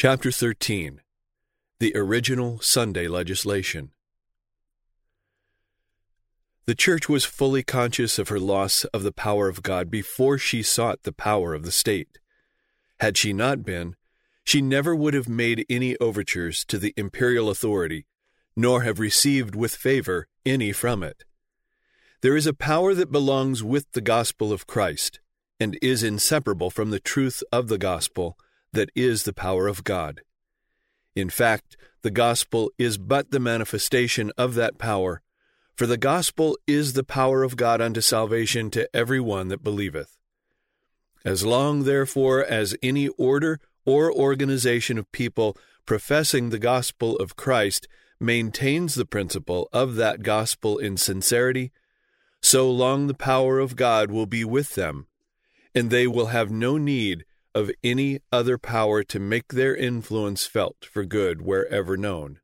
Chapter 13. The Original Sunday Legislation. The Church was fully conscious of her loss of the power of God before she sought the power of the state. Had she not been, she never would have made any overtures to the imperial authority, nor have received with favor any from it. There is a power that belongs with the gospel of Christ, and is inseparable from the truth of the gospel, that is the power of God. In fact, the gospel is but the manifestation of that power, for the gospel is the power of God unto salvation to every one that believeth. As long, therefore, as any order or organization of people professing the gospel of Christ maintains the principle of that gospel in sincerity, so long the power of God will be with them, and they will have no need of any other power to make their influence felt for good wherever known.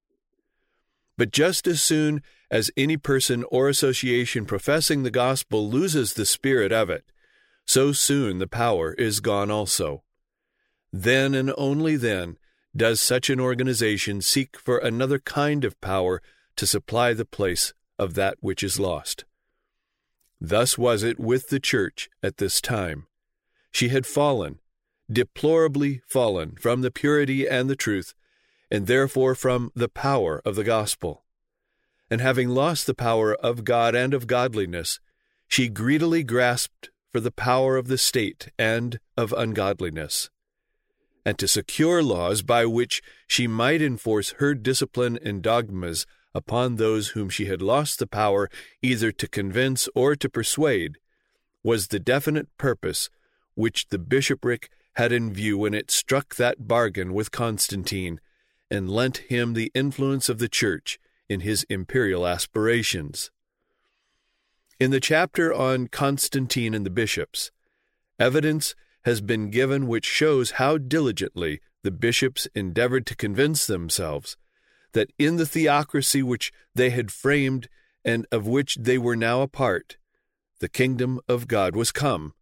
But just as soon as any person or association professing the gospel loses the spirit of it, so soon the power is gone also. Then and only then does such an organization seek for another kind of power to supply the place of that which is lost. Thus was it with the Church at this time. She had fallen, deplorably fallen from the purity and the truth, and therefore from the power of the gospel. And having lost the power of God and of godliness, she greedily grasped for the power of the state and of ungodliness. And to secure laws by which she might enforce her discipline and dogmas upon those whom she had lost the power either to convince or to persuade, was the definite purpose which the bishopric had in view when it struck that bargain with Constantine and lent him the influence of the Church in his imperial aspirations. In the chapter on Constantine and the bishops, evidence has been given which shows how diligently the bishops endeavored to convince themselves that in the theocracy which they had framed and of which they were now a part, the kingdom of God was come.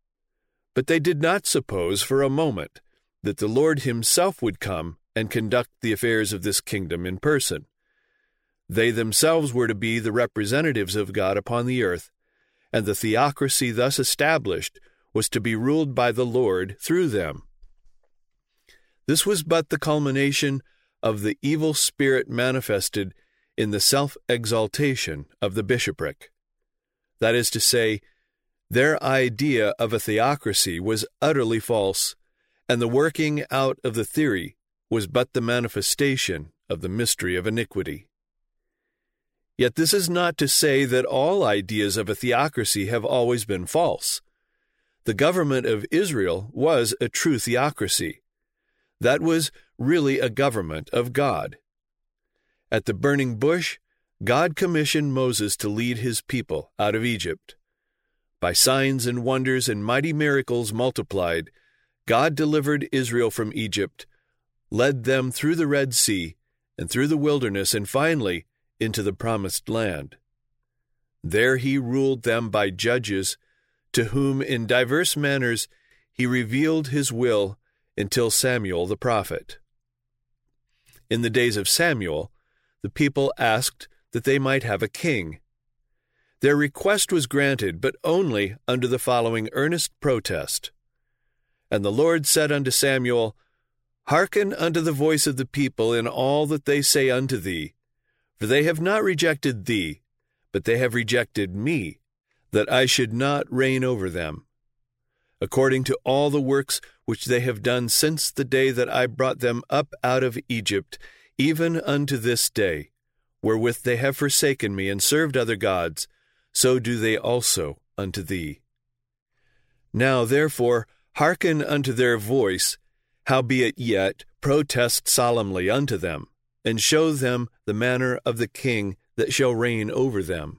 But they did not suppose for a moment that the Lord himself would come and conduct the affairs of this kingdom in person. They themselves were to be the representatives of God upon the earth, and the theocracy thus established was to be ruled by the Lord through them. This was but the culmination of the evil spirit manifested in the self-exaltation of the bishopric. That is to say, their idea of a theocracy was utterly false, and the working out of the theory was but the manifestation of the mystery of iniquity. Yet this is not to say that all ideas of a theocracy have always been false. The government of Israel was a true theocracy. That was really a government of God. At the burning bush, God commissioned Moses to lead his people out of Egypt. By signs and wonders and mighty miracles multiplied, God delivered Israel from Egypt, led them through the Red Sea and through the wilderness, and finally into the promised land. There he ruled them by judges, to whom in diverse manners he revealed his will until Samuel the prophet. In the days of Samuel, the people asked that they might have a king. Their request was granted, but only under the following earnest protest. And the Lord said unto Samuel, Hearken unto the voice of the people in all that they say unto thee, for they have not rejected thee, but they have rejected me, that I should not reign over them, according to all the works which they have done since the day that I brought them up out of Egypt, even unto this day, wherewith they have forsaken me and served other gods, so do they also unto thee. Now therefore hearken unto their voice, howbeit yet protest solemnly unto them, and show them the manner of the king that shall reign over them.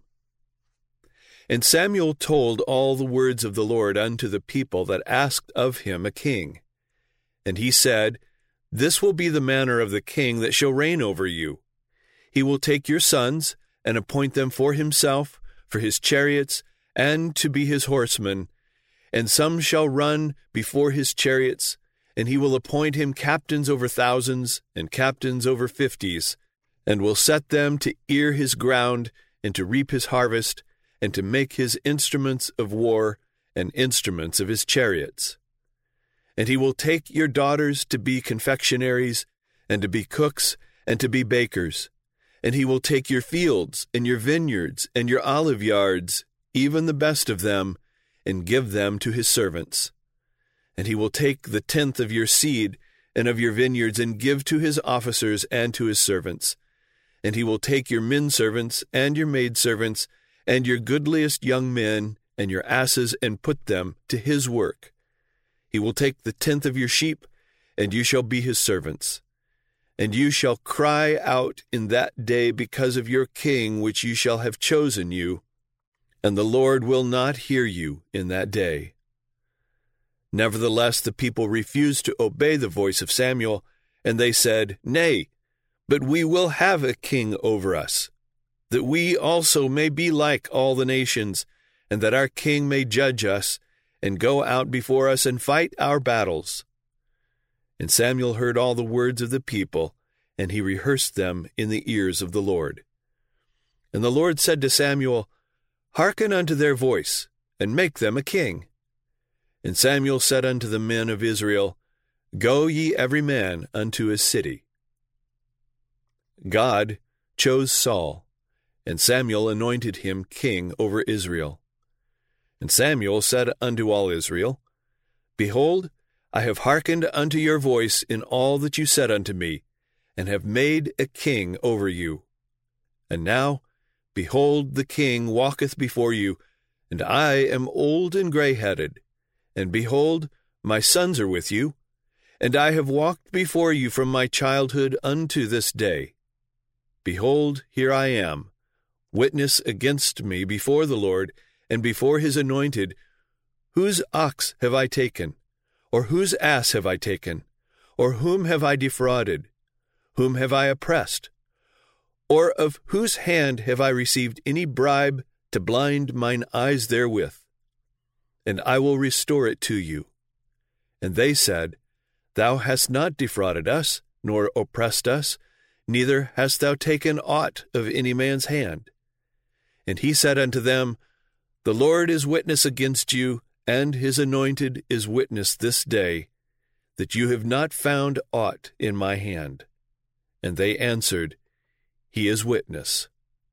And Samuel told all the words of the Lord unto the people that asked of him a king. And he said, This will be the manner of the king that shall reign over you. He will take your sons, and appoint them for himself, for his chariots, and to be his horsemen, and some shall run before his chariots, and he will appoint him captains over thousands and captains over 50s, and will set them to ear his ground and to reap his harvest, and to make his instruments of war and instruments of his chariots. And he will take your daughters to be confectionaries, and to be cooks, and to be bakers. And he will take your fields, and your vineyards, and your olive yards, even the best of them, and give them to his servants. And he will take the 10th of your seed and of your vineyards, and give to his officers and to his servants. And he will take your menservants and your maidservants, and your goodliest young men, and your asses, and put them to his work. He will take the 10th of your sheep, and you shall be his servants. And you shall cry out in that day because of your king which you shall have chosen you, and the Lord will not hear you in that day. Nevertheless, the people refused to obey the voice of Samuel, and they said, Nay, but we will have a king over us, that we also may be like all the nations, and that our king may judge us, and go out before us and fight our battles. And Samuel heard all the words of the people, and he rehearsed them in the ears of the Lord. And the Lord said to Samuel, Hearken unto their voice, and make them a king. And Samuel said unto the men of Israel, Go ye every man unto his city. God chose Saul, and Samuel anointed him king over Israel. And Samuel said unto all Israel, Behold, I have hearkened unto your voice in all that you said unto me, and have made a king over you. And now, behold, the king walketh before you, and I am old and grey-headed. And behold, my sons are with you, and I have walked before you from my childhood unto this day. Behold, here I am, witness against me before the Lord, and before his anointed. Whose ox have I taken? Or whose ass have I taken? Or whom have I defrauded? Whom have I oppressed? Or of whose hand have I received any bribe to blind mine eyes therewith? And I will restore it to you. And they said, Thou hast not defrauded us, nor oppressed us, neither hast thou taken aught of any man's hand. And he said unto them, The Lord is witness against you, and his anointed is witness this day, that you have not found aught in my hand. And they answered, He is witness.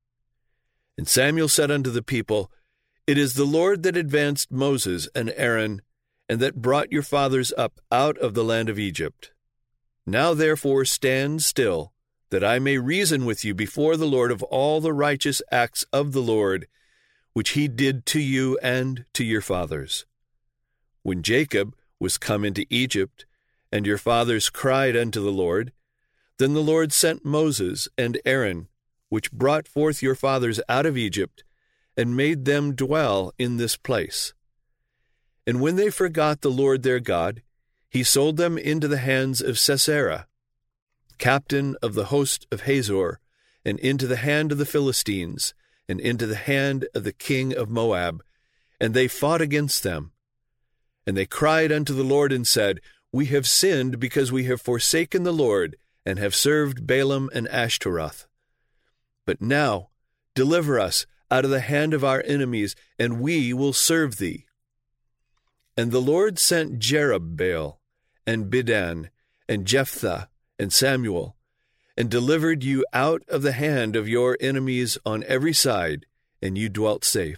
And Samuel said unto the people, It is the Lord that advanced Moses and Aaron, and that brought your fathers up out of the land of Egypt. Now therefore stand still, that I may reason with you before the Lord of all the righteous acts of the Lord, which he did to you and to your fathers. When Jacob was come into Egypt, and your fathers cried unto the Lord, then the Lord sent Moses and Aaron, which brought forth your fathers out of Egypt, and made them dwell in this place. And when they forgot the Lord their God, he sold them into the hands of Sisera, captain of the host of Hazor, and into the hand of the Philistines, and into the hand of the king of Moab, and they fought against them. And they cried unto the Lord and said, We have sinned because we have forsaken the Lord, and have served Balaam and Ashtaroth. But now deliver us out of the hand of our enemies, and we will serve thee. And the Lord sent Jerubbaal, and Bidan, and Jephthah, and Samuel, and delivered you out of the hand of your enemies on every side, and you dwelt safe.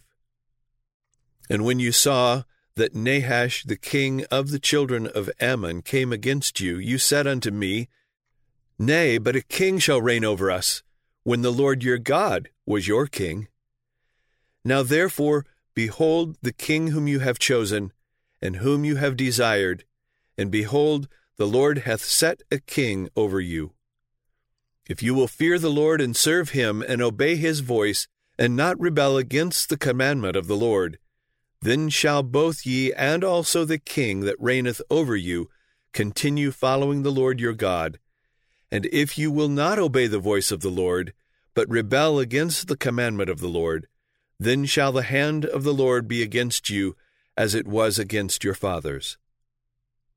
And when you saw that Nahash the king of the children of Ammon came against you, you said unto me, Nay, but a king shall reign over us, when the Lord your God was your king. Now therefore, behold the king whom you have chosen, and whom you have desired, and behold, the Lord hath set a king over you. If you will fear the Lord and serve him, and obey his voice, and not rebel against the commandment of the Lord, then shall both ye and also the king that reigneth over you continue following the Lord your God. And if you will not obey the voice of the Lord, but rebel against the commandment of the Lord, then shall the hand of the Lord be against you, as it was against your fathers.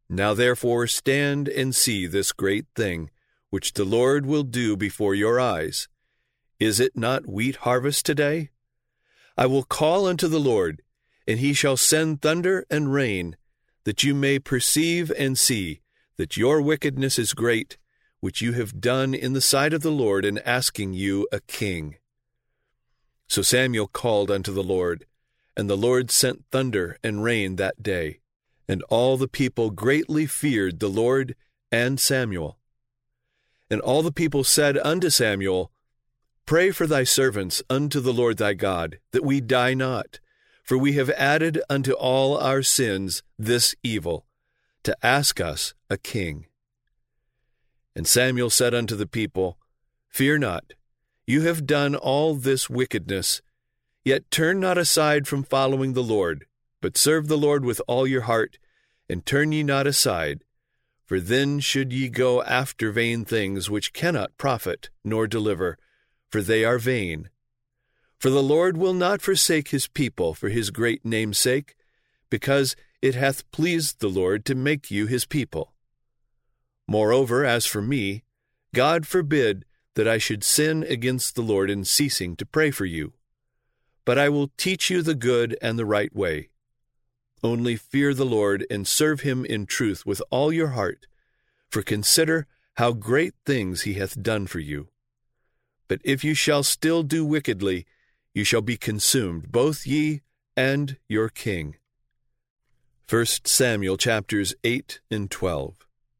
Now therefore stand and see this great thing, which the Lord will do before your eyes. Is it not wheat harvest today? I will call unto the Lord, and he shall send thunder and rain, that you may perceive and see that your wickedness is great, which you have done in the sight of the Lord in asking you a king. So Samuel called unto the Lord, and the Lord sent thunder and rain that day, and all the people greatly feared the Lord and Samuel. And all the people said unto Samuel, Pray for thy servants unto the Lord thy God, that we die not, for we have added unto all our sins this evil, to ask us a king. And Samuel said unto the people, Fear not, you have done all this wickedness, yet turn not aside from following the Lord, but serve the Lord with all your heart, and turn ye not aside, for then should ye go after vain things which cannot profit nor deliver, for they are vain. For the Lord will not forsake his people for his great name's sake, because it hath pleased the Lord to make you his people. Moreover, as for me, God forbid that I should sin against the Lord in ceasing to pray for you. But I will teach you the good and the right way. Only fear the Lord and serve him in truth with all your heart, for consider how great things he hath done for you. But if you shall still do wickedly, you shall be consumed, both ye and your king. 1 Samuel chapters 8 and 12.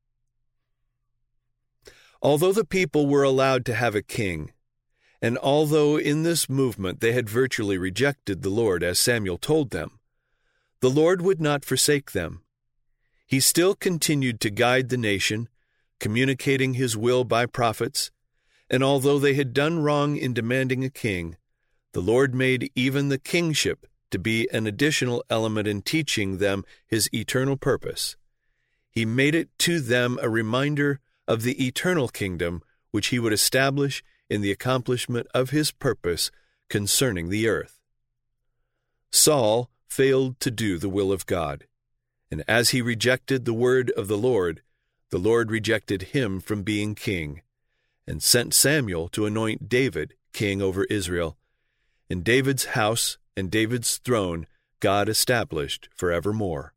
Although the people were allowed to have a king, and although in this movement they had virtually rejected the Lord as Samuel told them, the Lord would not forsake them. He still continued to guide the nation, communicating his will by prophets, and although they had done wrong in demanding a king, the Lord made even the kingship to be an additional element in teaching them his eternal purpose. He made it to them a reminder of the eternal kingdom which he would establish in the accomplishment of his purpose concerning the earth. Saul failed to do the will of God, and as he rejected the word of the Lord rejected him from being king, and sent Samuel to anoint David king over Israel, and David's house and David's throne God established forevermore.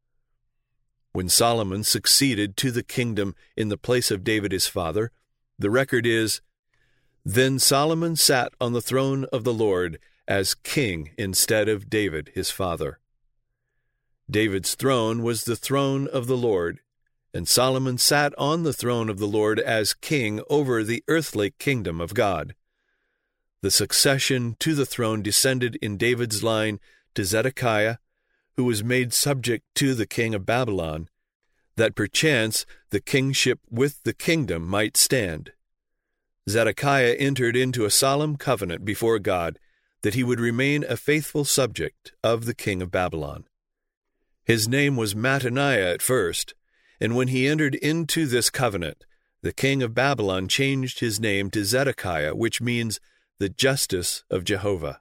When Solomon succeeded to the kingdom in the place of David his father, the record is, Then Solomon sat on the throne of the Lord as king instead of David his father. David's throne was the throne of the Lord, and Solomon sat on the throne of the Lord as king over the earthly kingdom of God. The succession to the throne descended in David's line to Zedekiah, who was made subject to the king of Babylon, that perchance the kingship with the kingdom might stand. Zedekiah entered into a solemn covenant before God that he would remain a faithful subject of the king of Babylon. His name was Mattaniah at first, and when he entered into this covenant, the king of Babylon changed his name to Zedekiah, which means the justice of Jehovah.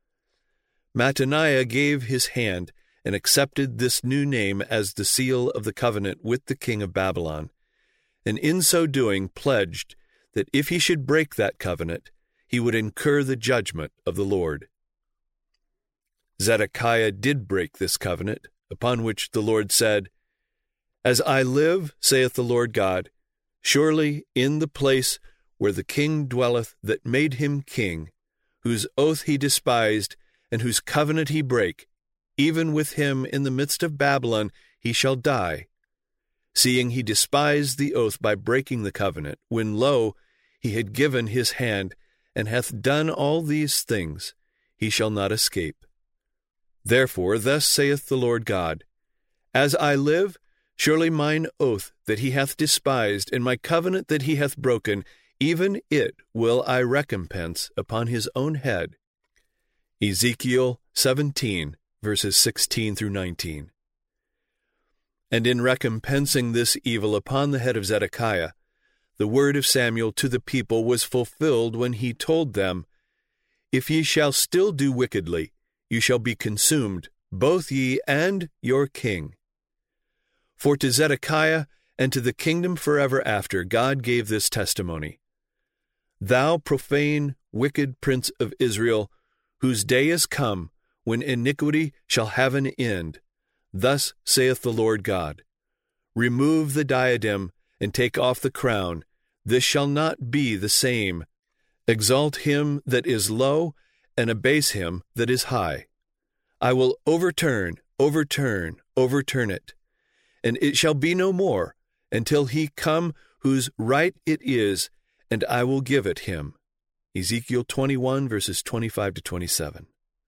Mattaniah gave his hand and accepted this new name as the seal of the covenant with the king of Babylon, and in so doing pledged that if he should break that covenant, he would incur the judgment of the Lord. Zedekiah did break this covenant, upon which the Lord said, As I live, saith the Lord God, surely in the place where the king dwelleth that made him king, whose oath he despised, and whose covenant he brake, even with him in the midst of Babylon he shall die, seeing he despised the oath by breaking the covenant, when, lo, he had given his hand, and hath done all these things, he shall not escape. Therefore thus saith the Lord God, As I live, surely mine oath that he hath despised, and my covenant that he hath broken, even it will I recompense upon his own head. Ezekiel 17, verses 16 through 19. And in recompensing this evil upon the head of Zedekiah, the word of Samuel to the people was fulfilled when he told them, If ye shall still do wickedly, you shall be consumed, both ye and your king. For to Zedekiah and to the kingdom forever after God gave this testimony: Thou profane, wicked prince of Israel, whose day is come, when iniquity shall have an end. Thus saith the Lord God: Remove the diadem, and take off the crown. This shall not be the same. Exalt him that is low, and abase him that is high. I will overturn it, and it shall be no more, until he come whose right it is, and I will give it him. Ezekiel 21, verses 25 to 27.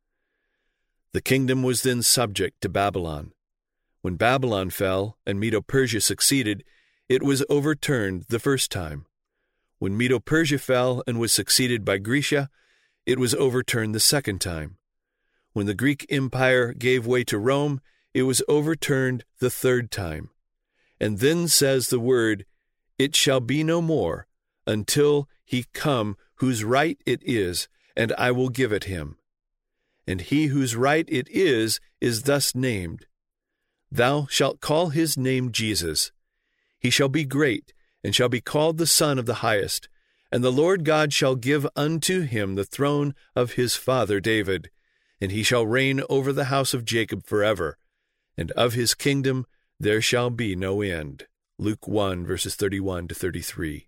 The kingdom was then subject to Babylon. When Babylon fell and Medo-Persia succeeded, it was overturned the first time. When Medo-Persia fell and was succeeded by Grecia, it was overturned the second time. When the Greek Empire gave way to Rome, it was overturned the third time. And then says the word, It shall be no more, until he come whose right it is, and I will give it him. And he whose right it is thus named: Thou shalt call his name Jesus. He shall be great, and shall be called the Son of the Highest. And the Lord God shall give unto him the throne of his father David, and he shall reign over the house of Jacob forever, and of his kingdom there shall be no end. Luke 1, verses 31 to 33.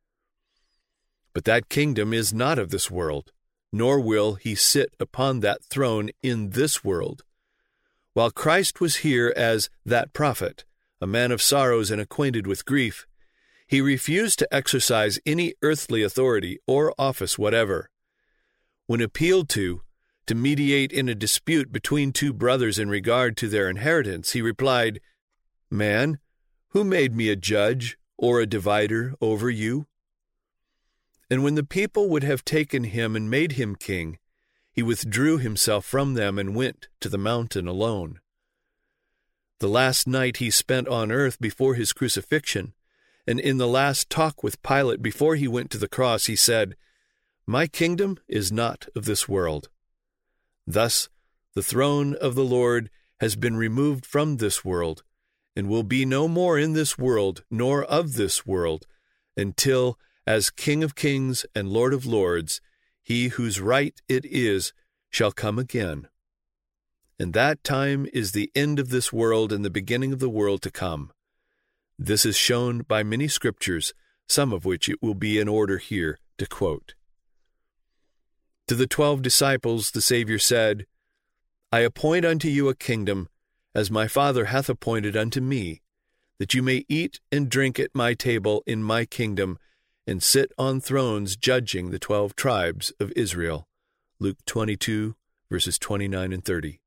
But that kingdom is not of this world, nor will he sit upon that throne in this world. While Christ was here as that prophet, a man of sorrows and acquainted with grief, he refused to exercise any earthly authority or office whatever. When appealed to mediate in a dispute between two brothers in regard to their inheritance, he replied, Man, who made me a judge or a divider over you? And when the people would have taken him and made him king, he withdrew himself from them and went to the mountain alone. The last night he spent on earth before his crucifixion, and in the last talk with Pilate before he went to the cross, he said, My kingdom is not of this world. Thus, the throne of the Lord has been removed from this world, and will be no more in this world, nor of this world, until, as King of kings and Lord of lords, he whose right it is shall come again. And that time is the end of this world and the beginning of the world to come. This is shown by many scriptures, some of which it will be in order here to quote. To the 12 disciples the Savior said, I appoint unto you a kingdom, as my Father hath appointed unto me, that you may eat and drink at my table in my kingdom, and sit on thrones judging the 12 tribes of Israel. Luke 22, verses 29 and 30.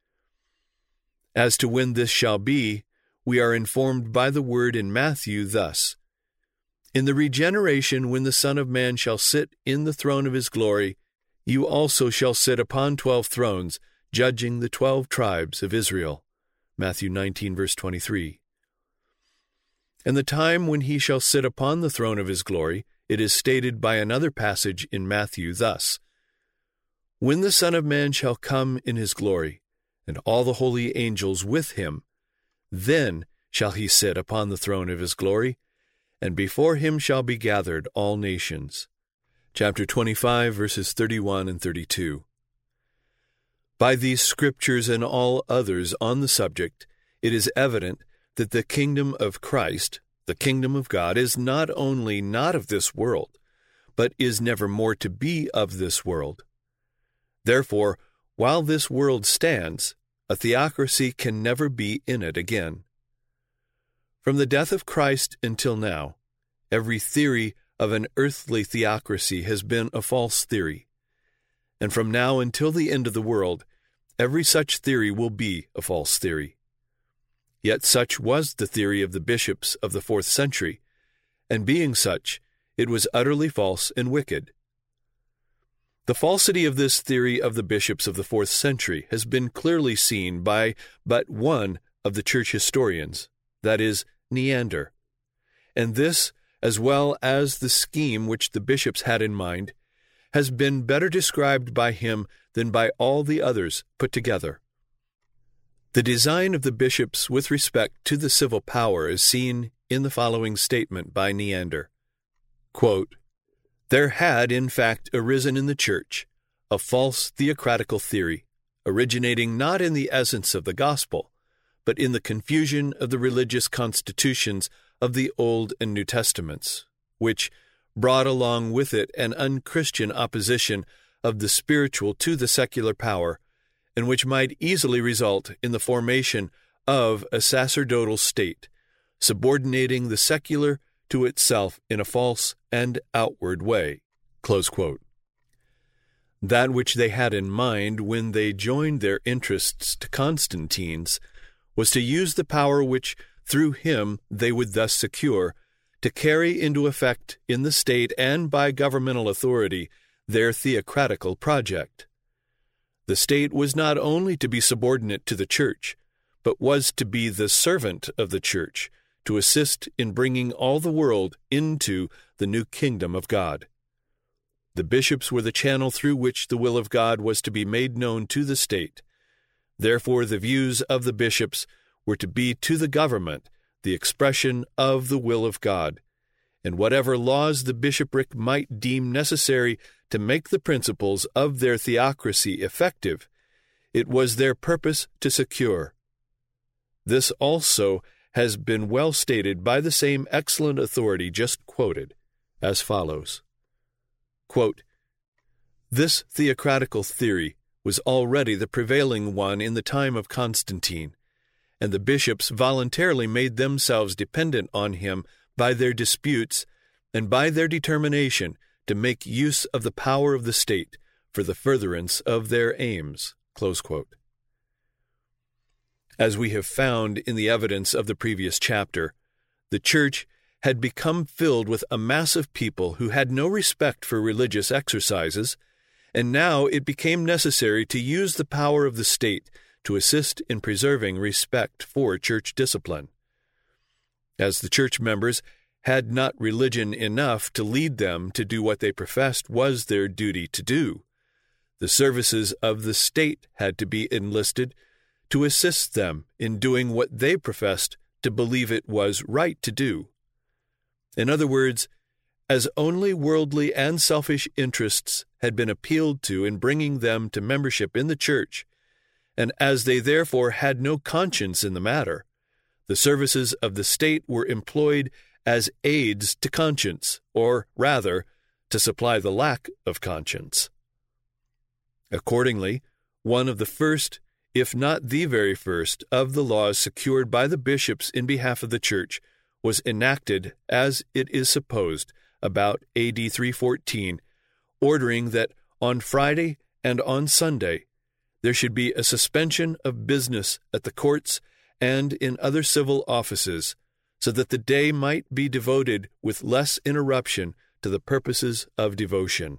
As to when this shall be, we are informed by the word in Matthew thus: In the regeneration, when the Son of Man shall sit in the throne of his glory, you also shall sit upon 12 thrones, judging the 12 tribes of Israel. Matthew 19, verse 23. And the time when he shall sit upon the throne of his glory, it is stated by another passage in Matthew thus: When the Son of Man shall come in his glory, and all the holy angels with him, then shall he sit upon the throne of his glory, and before him shall be gathered all nations. Chapter 25, verses 31 and 32. By these scriptures and all others on the subject, it is evident that the kingdom of Christ, the kingdom of God, is not only not of this world, but is never more to be of this world. Therefore, while this world stands, a theocracy can never be in it again. From the death of Christ until now, every theory of an earthly theocracy has been a false theory. And from now until the end of the world, every such theory will be a false theory. Yet such was the theory of the bishops of the 4th century, and being such, it was utterly false and wicked. The falsity of this theory of the bishops of the 4th century has been clearly seen by but one of the church historians, that is, Neander. And this, as well as the scheme which the bishops had in mind, has been better described by him than by all the others put together. The design of the bishops with respect to the civil power is seen in the following statement by Neander. Quote, "There had, in fact, arisen in the Church a false theocratical theory, originating not in the essence of the gospel, but in the confusion of the religious constitutions of the Old and New Testaments, which brought along with it an unchristian opposition of the spiritual to the secular power, and which might easily result in the formation of a sacerdotal state, subordinating the secular to itself in a false and outward way." Close quote. That which they had in mind when they joined their interests to Constantine's was to use the power which through him they would thus secure, to carry into effect in the state and by governmental authority their theocratical project. The state was not only to be subordinate to the Church, but was to be the servant of the Church, to assist in bringing all the world into the new kingdom of God. The bishops were the channel through which the will of God was to be made known to the state. Therefore, the views of the bishops were to be to the government the expression of the will of God, and whatever laws the bishopric might deem necessary to make the principles of their theocracy effective, it was their purpose to secure. This also has been well stated by the same excellent authority just quoted, as follows. Quote, "This theocratical theory was already the prevailing one in the time of Constantine, and the bishops voluntarily made themselves dependent on him by their disputes and by their determination to make use of the power of the state for the furtherance of their aims." Close quote. As we have found in the evidence of the previous chapter, the Church had become filled with a mass of people who had no respect for religious exercises, and now it became necessary to use the power of the state to assist in preserving respect for church discipline. As the church members had not religion enough to lead them to do what they professed was their duty to do, the services of the state had to be enlisted to assist them in doing what they professed to believe it was right to do. In other words, as only worldly and selfish interests had been appealed to in bringing them to membership in the church, and as they therefore had no conscience in the matter, the services of the state were employed as aids to conscience, or rather, to supply the lack of conscience. Accordingly, one of the first, if not the very first, of the laws secured by the bishops in behalf of the Church was enacted, as it is supposed, about A.D. 314, ordering that on Friday and on Sunday there should be a suspension of business at the courts and in other civil offices, so that the day might be devoted with less interruption to the purposes of devotion.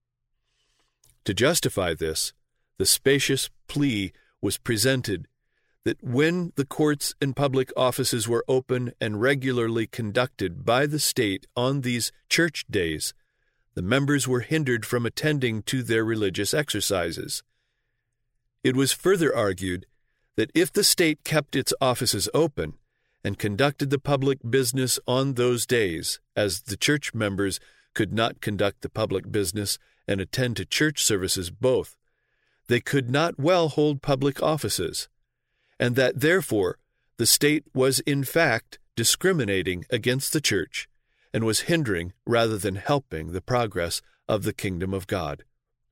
To justify this, the spacious plea was presented that when the courts and public offices were open and regularly conducted by the state on these church days, the members were hindered from attending to their religious exercises. It was further argued that if the state kept its offices open and conducted the public business on those days, as the church members could not conduct the public business and attend to church services both, they could not well hold public offices, and that therefore the state was in fact discriminating against the church and was hindering rather than helping the progress of the kingdom of God.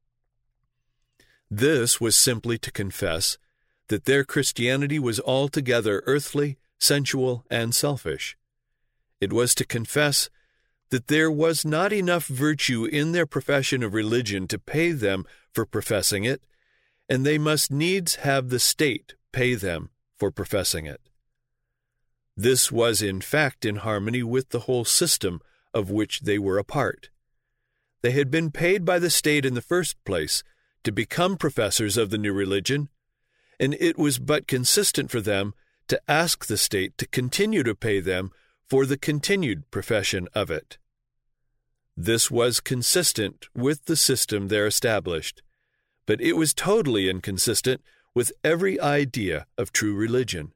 This was simply to confess that their Christianity was altogether earthly, sensual, and selfish. It was to confess that there was not enough virtue in their profession of religion to pay them for professing it, and they must needs have the state pay them for professing it. This was in fact in harmony with the whole system of which they were a part. They had been paid by the state in the first place to become professors of the new religion, and it was but consistent for them to ask the state to continue to pay them for the continued profession of it. This was consistent with the system there established, but it was totally inconsistent with every idea of true religion.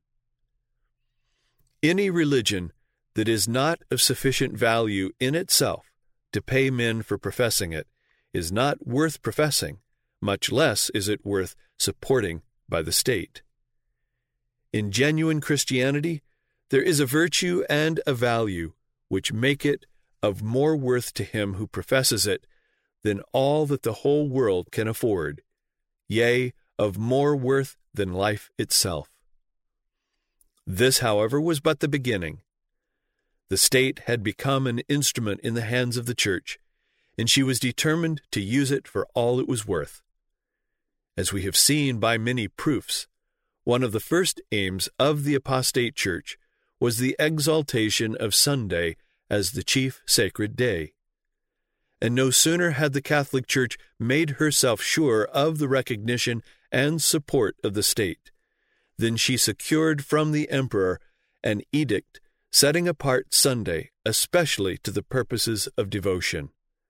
Any religion that is not of sufficient value in itself to pay men for professing it is not worth professing, much less is it worth supporting by the state. In genuine Christianity, there is a virtue and a value which make it of more worth to him who professes it than all that the whole world can afford, yea, of more worth than life itself. This, however, was but the beginning. The state had become an instrument in the hands of the church, and she was determined to use it for all it was worth. As we have seen by many proofs, one of the first aims of the apostate church was the exaltation of Sunday as the chief sacred day. And no sooner had the Catholic Church made herself sure of the recognition and support of the state than she secured from the emperor an edict setting apart Sunday especially to the purposes of devotion.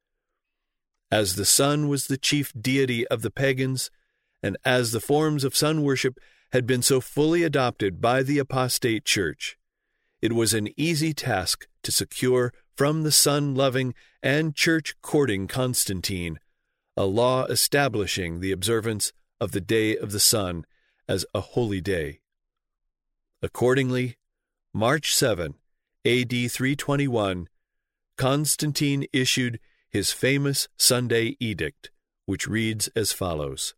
As the sun was the chief deity of the pagans, and as the forms of sun worship had been so fully adopted by the apostate church, it was an easy task to secure from the sun-loving and church-courting Constantine a law establishing the observance of the day of the sun as a holy day. Accordingly, March 7, A.D. 321, Constantine issued his famous Sunday edict, which reads as follows.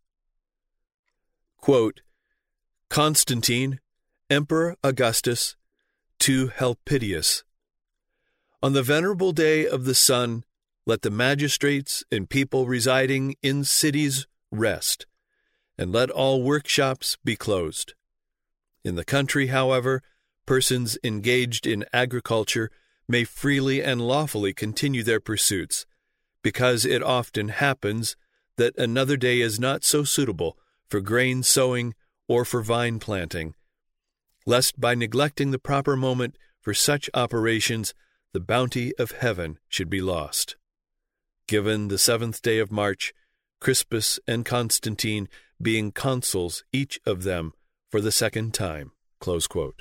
Quote, Constantine, Emperor Augustus, to Helpidius. On the venerable day of the sun, let the magistrates and people residing in cities rest, and let all workshops be closed. In the country, however, persons engaged in agriculture may freely and lawfully continue their pursuits, because it often happens that another day is not so suitable for grain sowing or for vine planting, lest by neglecting the proper moment for such operations, the bounty of heaven should be lost. Given the 7th day of March, Crispus and Constantine being consuls each of them for the second time. Close quote.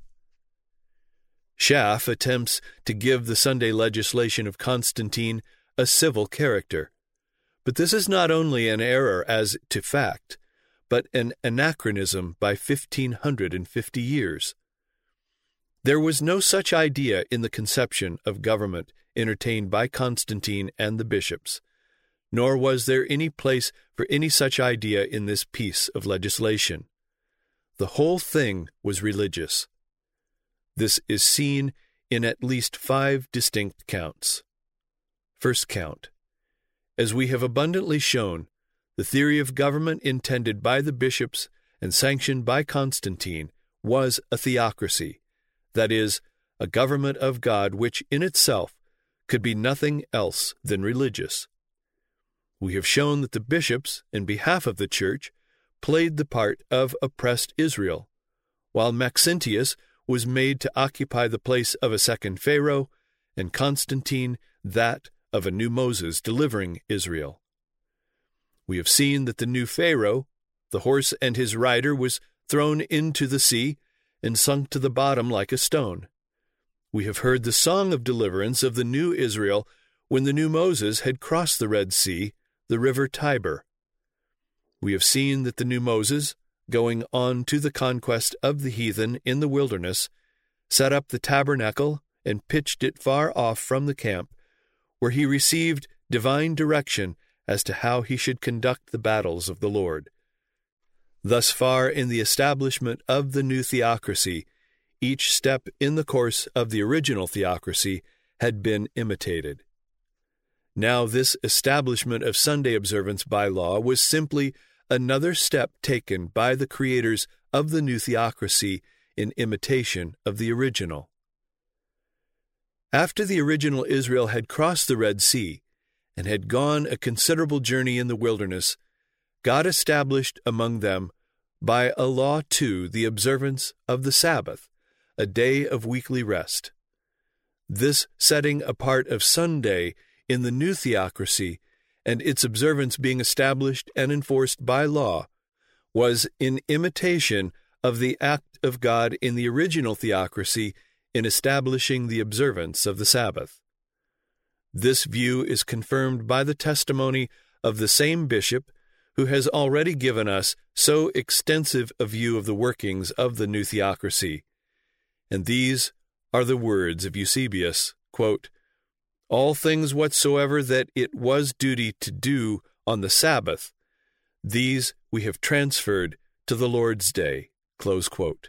Schaff attempts to give the Sunday legislation of Constantine a civil character, but this is not only an error as to fact, but an anachronism by 1,550 years. There was no such idea in the conception of government entertained by Constantine and the bishops, nor was there any place for any such idea in this piece of legislation. The whole thing was religious. This is seen in at least 5 distinct counts. First count. As we have abundantly shown, the theory of government intended by the bishops and sanctioned by Constantine was a theocracy, that is, a government of God which in itself could be nothing else than religious. We have shown that the bishops, in behalf of the church, played the part of oppressed Israel, while Maxentius was made to occupy the place of a second Pharaoh, and Constantine that of a new Moses delivering Israel. We have seen that the new Pharaoh, the horse and his rider, was thrown into the sea and sunk to the bottom like a stone. We have heard the song of deliverance of the new Israel when the new Moses had crossed the Red Sea, the river Tiber. We have seen that the new Moses, going on to the conquest of the heathen in the wilderness, set up the tabernacle and pitched it far off from the camp, where he received divine direction as to how he should conduct the battles of the Lord. Thus far in the establishment of the new theocracy, each step in the course of the original theocracy had been imitated. Now this establishment of Sunday observance by law was simply another step taken by the creators of the new theocracy in imitation of the original. After the original Israel had crossed the Red Sea and had gone a considerable journey in the wilderness, God established among them by a law too the observance of the Sabbath, a day of weekly rest. This setting apart of Sunday in the new theocracy and its observance being established and enforced by law was in imitation of the act of God in the original theocracy in establishing the observance of the Sabbath. This view is confirmed by the testimony of the same bishop who has already given us so extensive a view of the workings of the new theocracy. And these are the words of Eusebius, quote, "All things whatsoever that it was duty to do on the Sabbath, these we have transferred to the Lord's day." Close quote.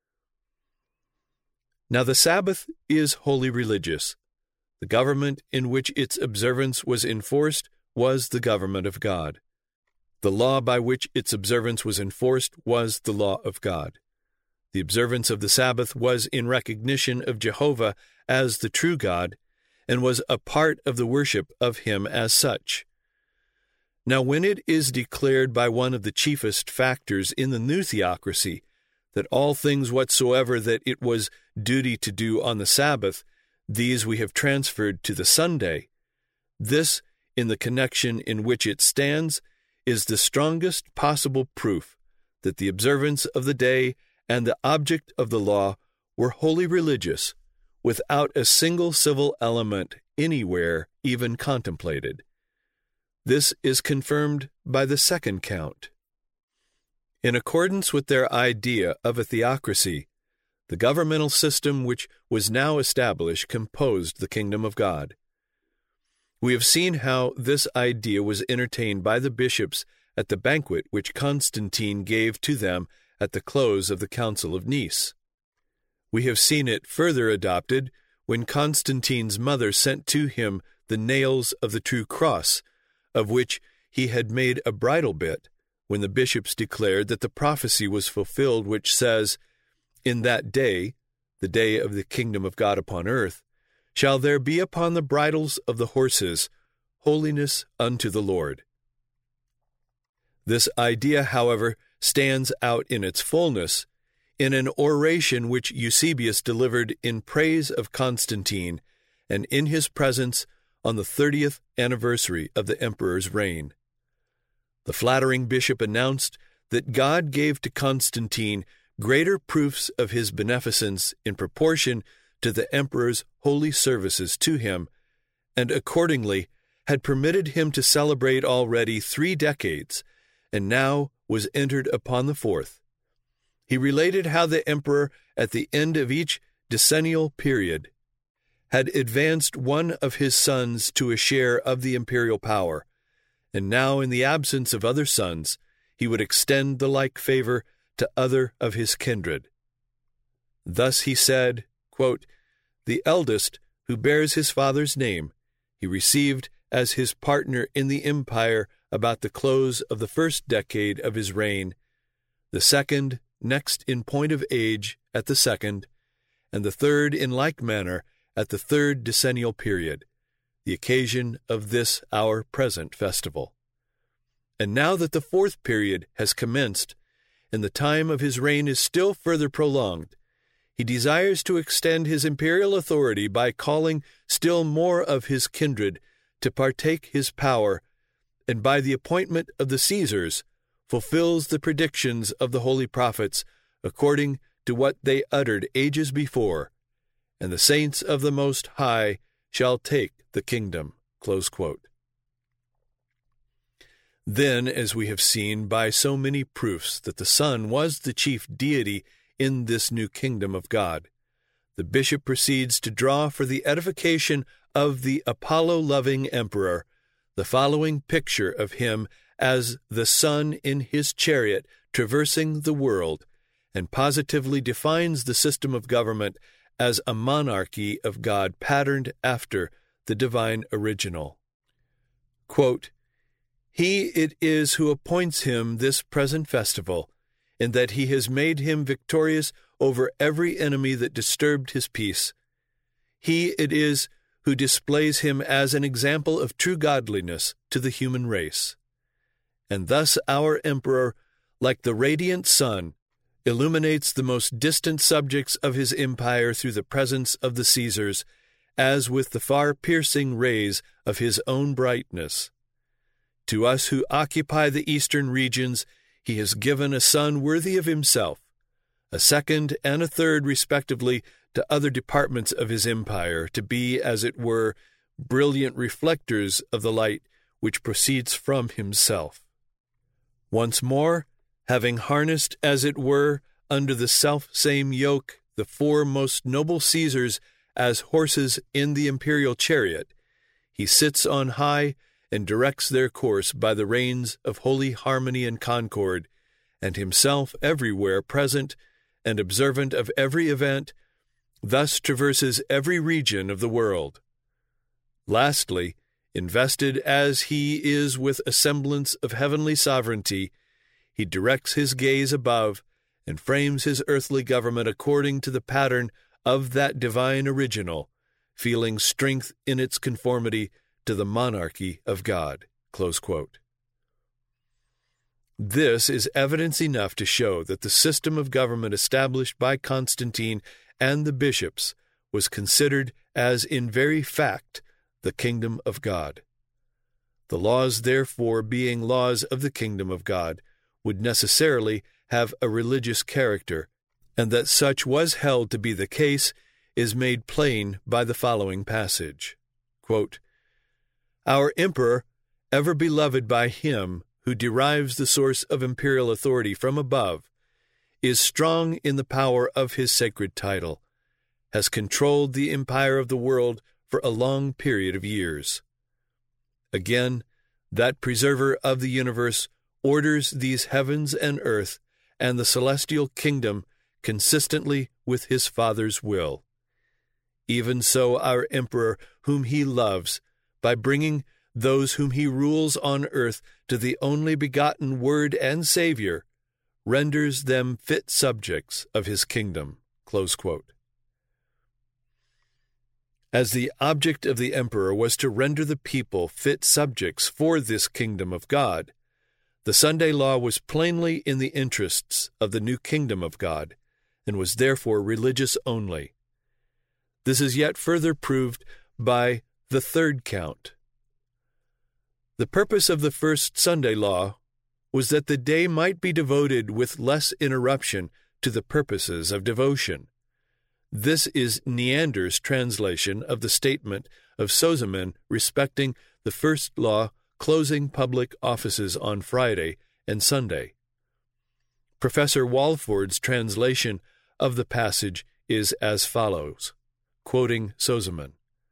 Now the Sabbath is wholly religious. The government in which its observance was enforced was the government of God. The law by which its observance was enforced was the law of God. The observance of the Sabbath was in recognition of Jehovah as the true God, and was a part of the worship of him as such. Now, when it is declared by one of the chiefest factors in the new theocracy that all things whatsoever that it was duty to do on the Sabbath, these we have transferred to the Sunday, this, in the connection in which it stands, is the strongest possible proof that the observance of the day and the object of the law were wholly religious, without a single civil element anywhere even contemplated. This is confirmed by the second count. In accordance with their idea of a theocracy, the governmental system which was now established composed the kingdom of God. We have seen how this idea was entertained by the bishops at the banquet which Constantine gave to them at the close of the Council of Nice. We have seen it further adopted when Constantine's mother sent to him the nails of the true cross, of which he had made a bridle bit, when the bishops declared that the prophecy was fulfilled which says, "In that day, the day of the kingdom of God upon earth, shall there be upon the bridles of the horses holiness unto the Lord." This idea, however, stands out in its fullness in an oration which Eusebius delivered in praise of Constantine and in his presence on the 30th anniversary of the emperor's reign. The flattering bishop announced that God gave to Constantine greater proofs of his beneficence in proportion to the emperor's holy services to him, and accordingly had permitted him to celebrate already 3 decades, and now was entered upon the 4th. He related how the emperor, at the end of each decennial period, had advanced one of his sons to a share of the imperial power, and now, in the absence of other sons, he would extend the like favor to other of his kindred. Thus he said, quote, "The eldest, who bears his father's name, he received as his partner in the empire about the close of the 1st decade of his reign, the second next in point of age at the 2nd, and the 3rd in like manner at the 3rd decennial period, the occasion of this our present festival. And now that the 4th period has commenced, and the time of his reign is still further prolonged, he desires to extend his imperial authority by calling still more of his kindred to partake his power, and by the appointment of the Caesars fulfills the predictions of the holy prophets according to what they uttered ages before, and the saints of the Most High shall take the kingdom." Close quote. Then, as we have seen by so many proofs that the Son was the chief deity in this new kingdom of God, the bishop proceeds to draw for the edification of the Apollo-loving emperor the following picture of him as the sun in his chariot traversing the world, and positively defines the system of government as a monarchy of God patterned after the divine original. Quote, "He it is who appoints him this present festival, in that he has made him victorious over every enemy that disturbed his peace. He it is who displays him as an example of true godliness to the human race. And thus our emperor, like the radiant sun, illuminates the most distant subjects of his empire through the presence of the Caesars, as with the far-piercing rays of his own brightness. To us who occupy the eastern regions, he has given a son worthy of himself, a second and a third respectively to other departments of his empire, to be, as it were, brilliant reflectors of the light which proceeds from himself. Once more, having harnessed, as it were, under the self-same yoke the four most noble Caesars as horses in the imperial chariot, he sits on high and directs their course by the reins of holy harmony and concord, and himself everywhere present and observant of every event, thus traverses every region of the world. Lastly, invested as he is with a semblance of heavenly sovereignty, he directs his gaze above and frames his earthly government according to the pattern of that divine original, feeling strength in its conformity to the monarchy of God." Close quote. This is evidence enough to show that the system of government established by Constantine and the bishops was considered as in very fact the kingdom of God. The laws, therefore, being laws of the kingdom of God, would necessarily have a religious character, and that such was held to be the case is made plain by the following passage. Quote, "Our emperor, ever beloved by him who derives the source of imperial authority from above, is strong in the power of his sacred title, has controlled the empire of the world for a long period of years. Again, that preserver of the universe orders these heavens and earth and the celestial kingdom consistently with his Father's will. Even so our emperor, whom he loves, by bringing those whom he rules on earth to the only begotten Word and Savior, renders them fit subjects of his kingdom." Close quote. As the object of the emperor was to render the people fit subjects for this kingdom of God, the Sunday law was plainly in the interests of the new kingdom of God, and was therefore religious only. This is yet further proved by the third count. The purpose of the first Sunday law was that the day might be devoted with less interruption to the purposes of devotion. This is Neander's translation of the statement of Sozomen respecting the first law closing public offices on Friday and Sunday. Professor Walford's translation of the passage is as follows, quoting Sozomen.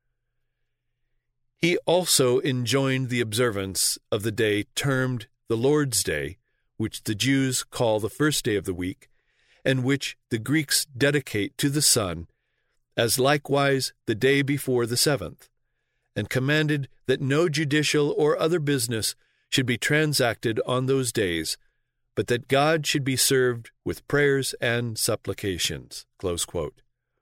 "He also enjoined the observance of the day termed the Lord's Day, which the Jews call the first day of the week, and which the Greeks dedicate to the sun, as likewise the day before the seventh, and commanded that no judicial or other business should be transacted on those days, but that God should be served with prayers and supplications." Close quote.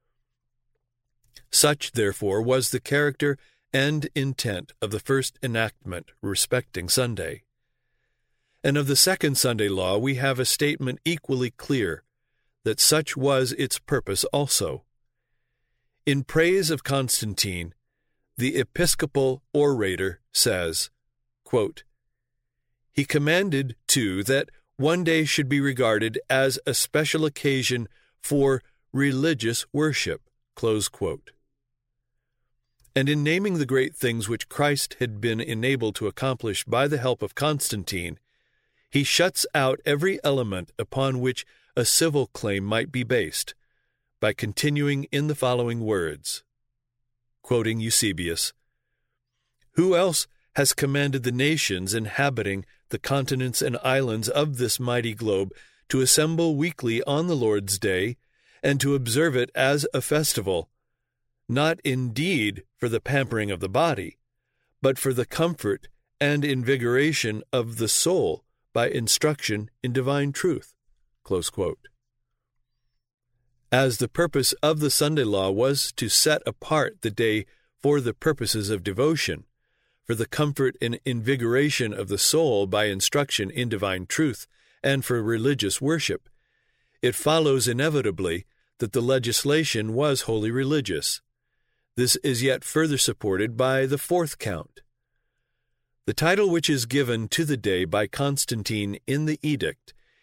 Such, therefore, was the character and intent of the first enactment respecting Sunday. And of the second Sunday law we have a statement equally clear, that such was its purpose also. In praise of Constantine, the episcopal orator says, quote, "He commanded, too, that one day should be regarded as a special occasion for religious worship." Close quote. And in naming the great things which Christ had been enabled to accomplish by the help of Constantine, he shuts out every element upon which a civil claim might be based, by continuing in the following words, quoting Eusebius, "Who else has commanded the nations inhabiting the continents and islands of this mighty globe to assemble weekly on the Lord's Day, and to observe it as a festival, not indeed for the pampering of the body, but for the comfort and invigoration of the soul by instruction in divine truth?" Close quote. As the purpose of the Sunday law was to set apart the day for the purposes of devotion, for the comfort and invigoration of the soul by instruction in divine truth, and for religious worship, it follows inevitably that the legislation was wholly religious. This is yet further supported by the fourth count. The title which is given to the day by Constantine in the edict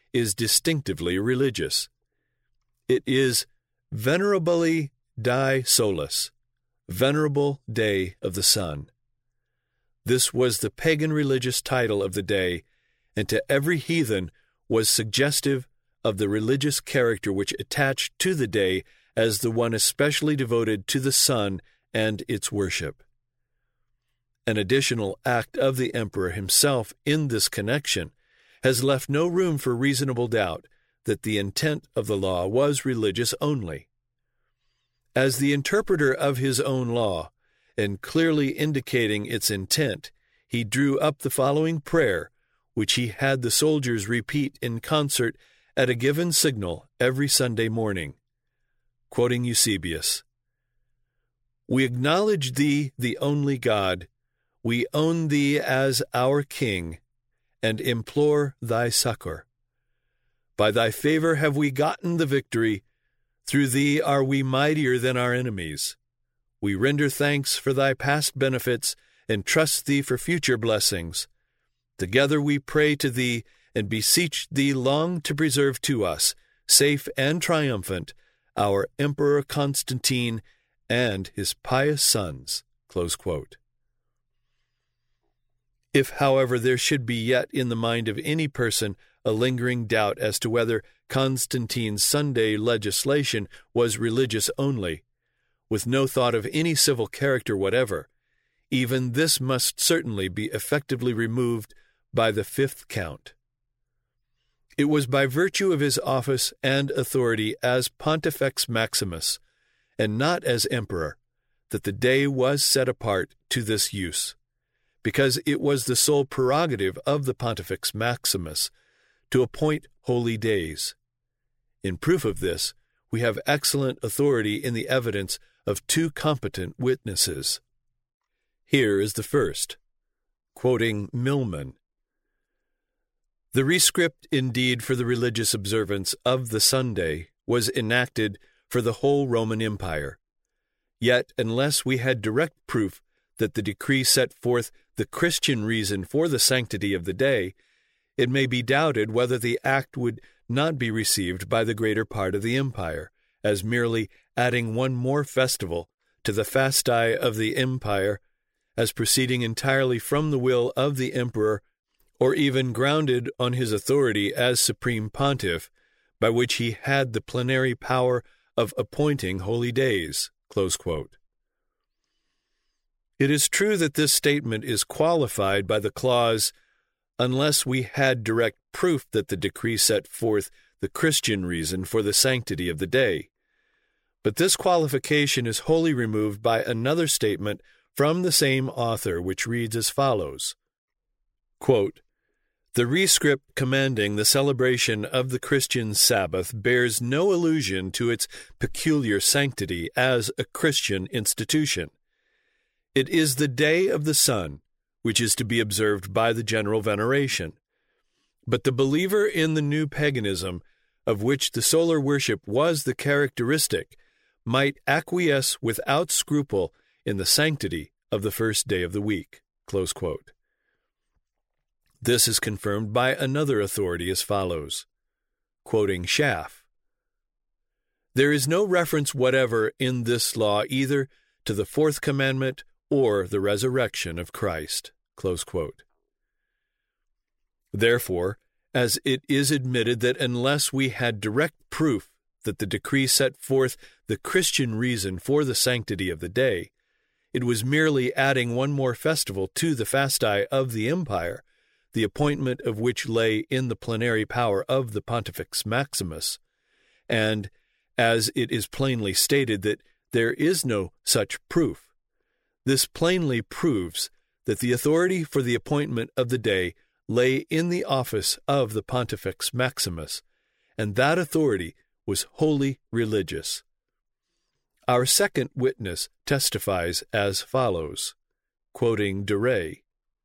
is distinctively religious. It is Venerabili Dei Solis, Venerable Day of the Sun. This was the pagan religious title of the day, and to every heathen was suggestive of the religious character which attached to the day as the one especially devoted to the sun and its worship. An additional act of the emperor himself in this connection has left no room for reasonable doubt that the intent of the law was religious only. As the interpreter of his own law, and clearly indicating its intent, he drew up the following prayer, which he had the soldiers repeat in concert at a given signal every Sunday morning. Quoting Eusebius, "We acknowledge thee the only God, we own thee as our King, and implore thy succor. By thy favor have we gotten the victory, through thee are we mightier than our enemies. We render thanks for thy past benefits, and trust thee for future blessings. Together we pray to thee, and beseech thee long to preserve to us, safe and triumphant, our Emperor Constantine and his pious sons." Close quote. If, however, there should be yet in the mind of any person a lingering doubt as to whether Constantine's Sunday legislation was religious only, with no thought of any civil character whatever, even this must certainly be effectively removed by the fifth count. It was by virtue of his office and authority as Pontifex Maximus, and not as emperor, that the day was set apart to this use, because it was the sole prerogative of the Pontifex Maximus to appoint holy days. In proof of this, we have excellent authority in the evidence of two competent witnesses. Here is the first, quoting Milman. "The rescript, indeed, for the religious observance of the Sunday was enacted for the whole Roman Empire. Yet, unless we had direct proof that the decree set forth the Christian reason for the sanctity of the day, it may be doubted whether the act would not be received by the greater part of the empire, as merely adding one more festival to the fasti of the empire, as proceeding entirely from the will of the emperor, or even grounded on his authority as supreme pontiff, by which he had the plenary power of appointing holy days." Close quote. It is true that this statement is qualified by the clause, "unless we had direct proof that the decree set forth the Christian reason for the sanctity of the day." But this qualification is wholly removed by another statement from the same author, which reads as follows, quote, "The rescript commanding the celebration of the Christian Sabbath bears no allusion to its peculiar sanctity as a Christian institution. It is the day of the sun, which is to be observed by the general veneration. But the believer in the new paganism, of which the solar worship was the characteristic, might acquiesce without scruple in the sanctity of the first day of the week." Close quote. This is confirmed by another authority as follows, quoting Schaff, "There is no reference whatever in this law either to the fourth commandment or the resurrection of Christ." Close quote. Therefore, as it is admitted that unless we had direct proof that the decree set forth the Christian reason for the sanctity of the day, it was merely adding one more festival to the fasti of the empire, the appointment of which lay in the plenary power of the Pontifex Maximus, and as it is plainly stated that there is no such proof, this plainly proves that the authority for the appointment of the day lay in the office of the Pontifex Maximus, and that authority was wholly religious. Our second witness testifies as follows, quoting de Ray,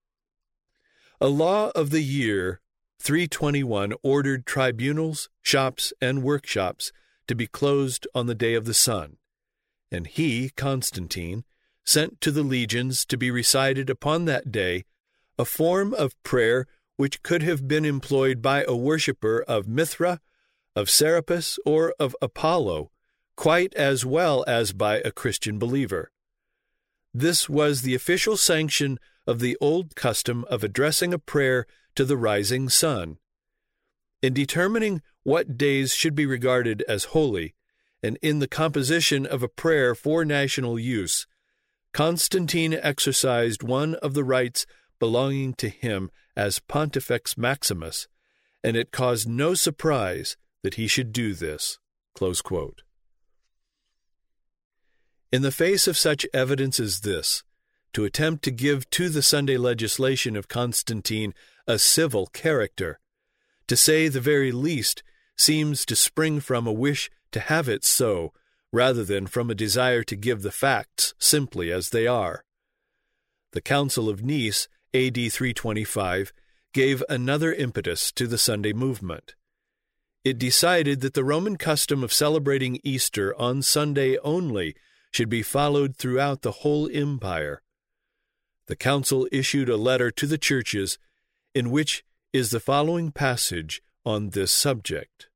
"A law of the year 321 ordered tribunals, shops, and workshops to be closed on the day of the sun, and he, Constantine, sent to the legions to be recited upon that day a form of prayer which could have been employed by a worshipper of Mithra, of Serapis, or of Apollo, quite as well as by a Christian believer. This was the official sanction of the old custom of addressing a prayer to the rising sun. In determining what days should be regarded as holy, and in the composition of a prayer for national use, Constantine exercised one of the rights belonging to him as Pontifex Maximus, and it caused no surprise that he should do this." Close quote. In the face of such evidence as this, to attempt to give to the Sunday legislation of Constantine a civil character, to say the very least, seems to spring from a wish to have it so, rather than from a desire to give the facts simply as they are. The Council of Nice, A.D. 325, gave another impetus to the Sunday movement. It decided that the Roman custom of celebrating Easter on Sunday only should be followed throughout the whole empire. The council issued a letter to the churches in which is the following passage on this subject.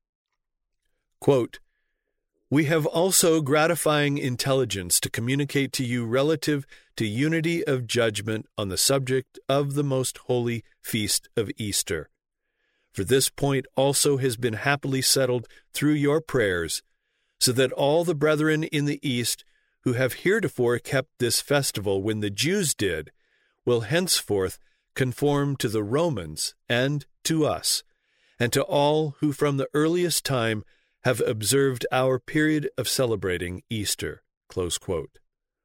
Quote, "We have also gratifying intelligence to communicate to you relative to unity of judgment on the subject of the most holy feast of Easter. For this point also has been happily settled through your prayers, so that all the brethren in the East who have heretofore kept this festival when the Jews did, will henceforth conform to the Romans and to us, and to all who from the earliest time have observed our period of celebrating Easter." Close quote.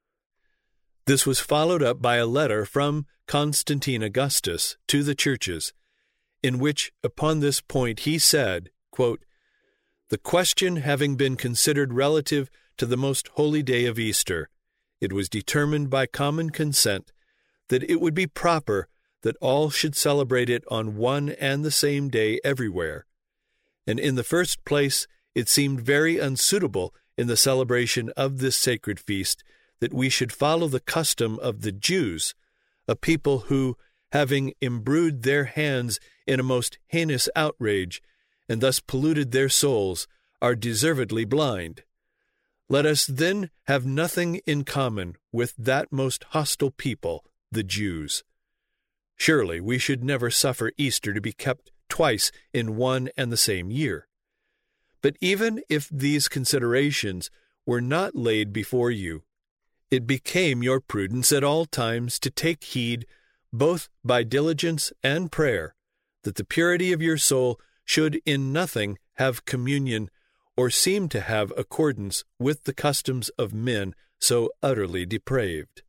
This was followed up by a letter from Constantine Augustus to the churches, in which upon this point he said, quote, "The question having been considered relative to the most holy day of Easter, it was determined by common consent that it would be proper that all should celebrate it on one and the same day everywhere. And in the first place, it seemed very unsuitable in the celebration of this sacred feast that we should follow the custom of the Jews, a people who, having imbrued their hands in a most heinous outrage, and thus polluted their souls, are deservedly blind. Let us then have nothing in common with that most hostile people, the Jews. Surely we should never suffer Easter to be kept twice in one and the same year. But even if these considerations were not laid before you, it became your prudence at all times to take heed, both by diligence and prayer, that the purity of your soul should in nothing have communion or seem to have accordance with the customs of men so utterly depraved.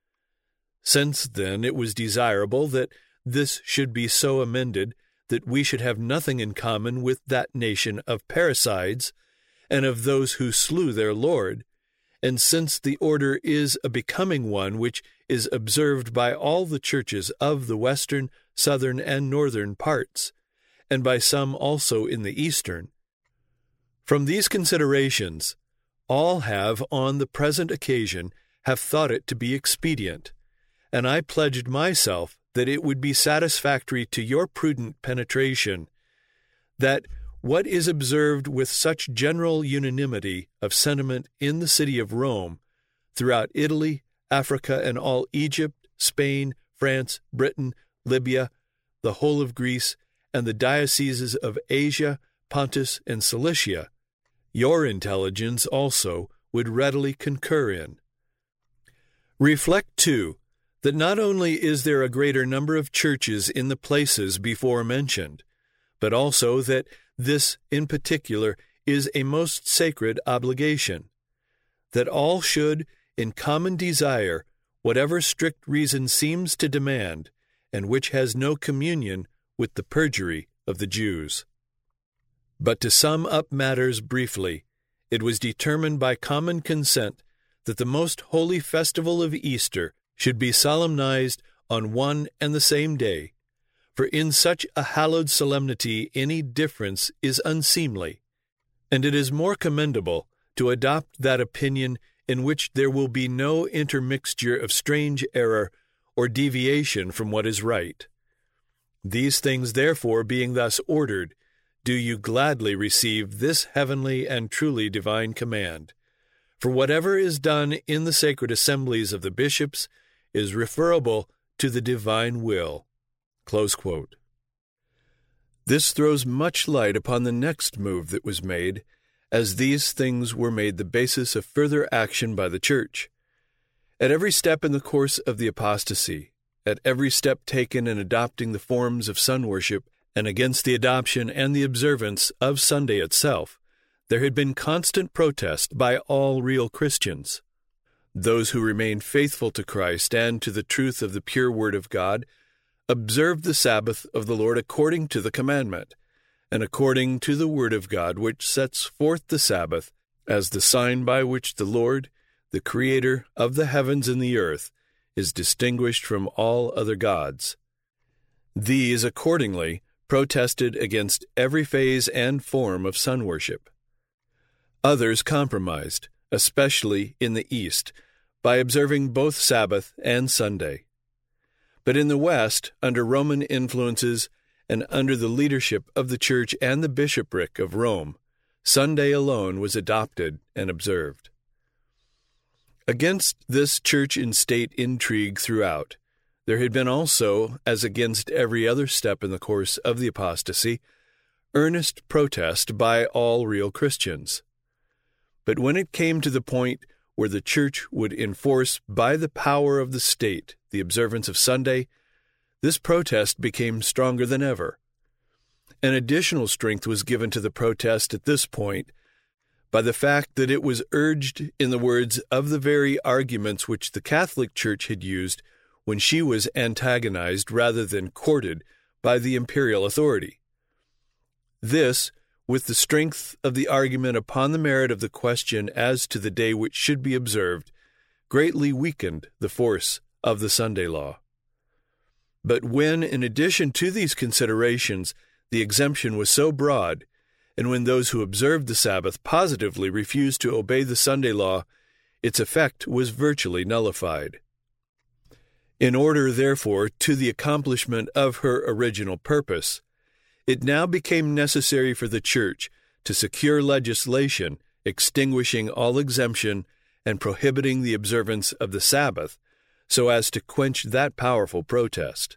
Since, then, it was desirable that this should be so amended that we should have nothing in common with that nation of parricides and of those who slew their Lord, and since the order is a becoming one which is observed by all the churches of the western, southern, and northern parts, and by some also in the eastern, from these considerations, all have on the present occasion have thought it to be expedient, and I pledged myself that it would be satisfactory to your prudent penetration, that what is observed with such general unanimity of sentiment in the city of Rome, throughout Italy, Africa, and all Egypt, Spain, France, Britain, Libya, the whole of Greece, and the dioceses of Asia, Pontus, and Cilicia, your intelligence also would readily concur in. Reflect, too, that not only is there a greater number of churches in the places before mentioned, but also that this in particular is a most sacred obligation, that all should, in common desire, whatever strict reason seems to demand, and which has no communion with the perjury of the Jews. But to sum up matters briefly, it was determined by common consent that the most holy festival of Easter should be solemnized on one and the same day, for in such a hallowed solemnity any difference is unseemly, and it is more commendable to adopt that opinion in which there will be no intermixture of strange error or deviation from what is right. These things therefore being thus ordered, do you gladly receive this heavenly and truly divine command. For whatever is done in the sacred assemblies of the bishops is referable to the divine will." Close quote. This throws much light upon the next move that was made, as these things were made the basis of further action by the Church. At every step in the course of the apostasy, at every step taken in adopting the forms of sun worship and against the adoption and the observance of Sunday itself, there had been constant protest by all real Christians. Those who remained faithful to Christ and to the truth of the pure Word of God observed the Sabbath of the Lord according to the commandment, and according to the Word of God, which sets forth the Sabbath as the sign by which the Lord, the Creator of the heavens and the earth, is distinguished from all other gods. These, accordingly, protested against every phase and form of sun worship. Others compromised, especially in the East, by observing both Sabbath and Sunday. But in the West, under Roman influences and under the leadership of the Church and the bishopric of Rome, Sunday alone was adopted and observed. Against this church and state intrigue throughout, there had been also, as against every other step in the course of the apostasy, earnest protest by all real Christians. But when it came to the point where the Church would enforce by the power of the state the observance of Sunday, this protest became stronger than ever. An additional strength was given to the protest at this point by the fact that it was urged in the words of the very arguments which the Catholic Church had used when she was antagonized rather than courted by the imperial authority. This, with the strength of the argument upon the merit of the question as to the day which should be observed, greatly weakened the force of the Sunday law. But when, in addition to these considerations, the exemption was so broad, and when those who observed the Sabbath positively refused to obey the Sunday law, its effect was virtually nullified. In order, therefore, to the accomplishment of her original purpose, it now became necessary for the Church to secure legislation extinguishing all exemption and prohibiting the observance of the Sabbath, so as to quench that powerful protest.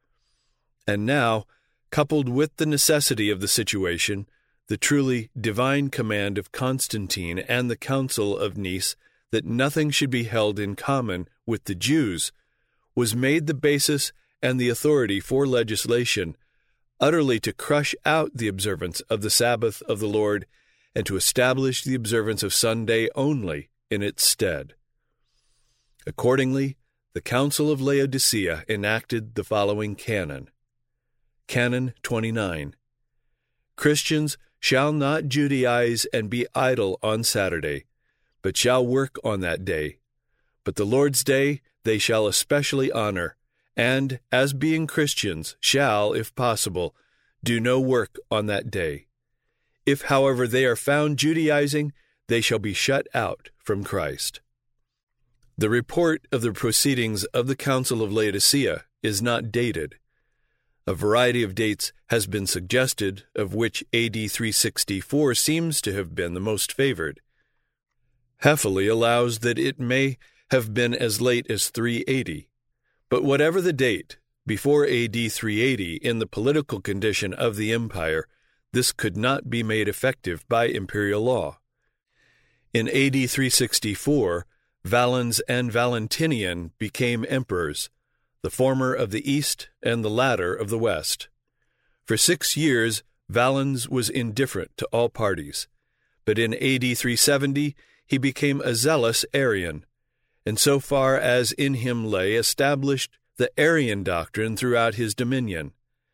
And now, coupled with the necessity of the situation, the truly divine command of Constantine and the Council of Nice that nothing should be held in common with the Jews was made the basis and the authority for legislation, utterly to crush out the observance of the Sabbath of the Lord and to establish the observance of Sunday only in its stead. Accordingly, the Council of Laodicea enacted the following canon. Canon 29. Christians shall not Judaize and be idle on Saturday, but shall work on that day. But the Lord's day they shall especially honor, and, as being Christians, shall, if possible, do no work on that day. If, however, they are found Judaizing, they shall be shut out from Christ. The report of the proceedings of the Council of Laodicea is not dated. A variety of dates has been suggested, of which AD 364 seems to have been the most favored. Hefele allows that it may have been as late as 380. But whatever the date, before AD 380, in the political condition of the empire, this could not be made effective by imperial law. In AD 364, Valens and Valentinian became emperors, the former of the East and the latter of the West. For 6 years, Valens was indifferent to all parties, but in AD 370 he became a zealous Arian, and so far as in him lay, established the Arian doctrine throughout his dominion.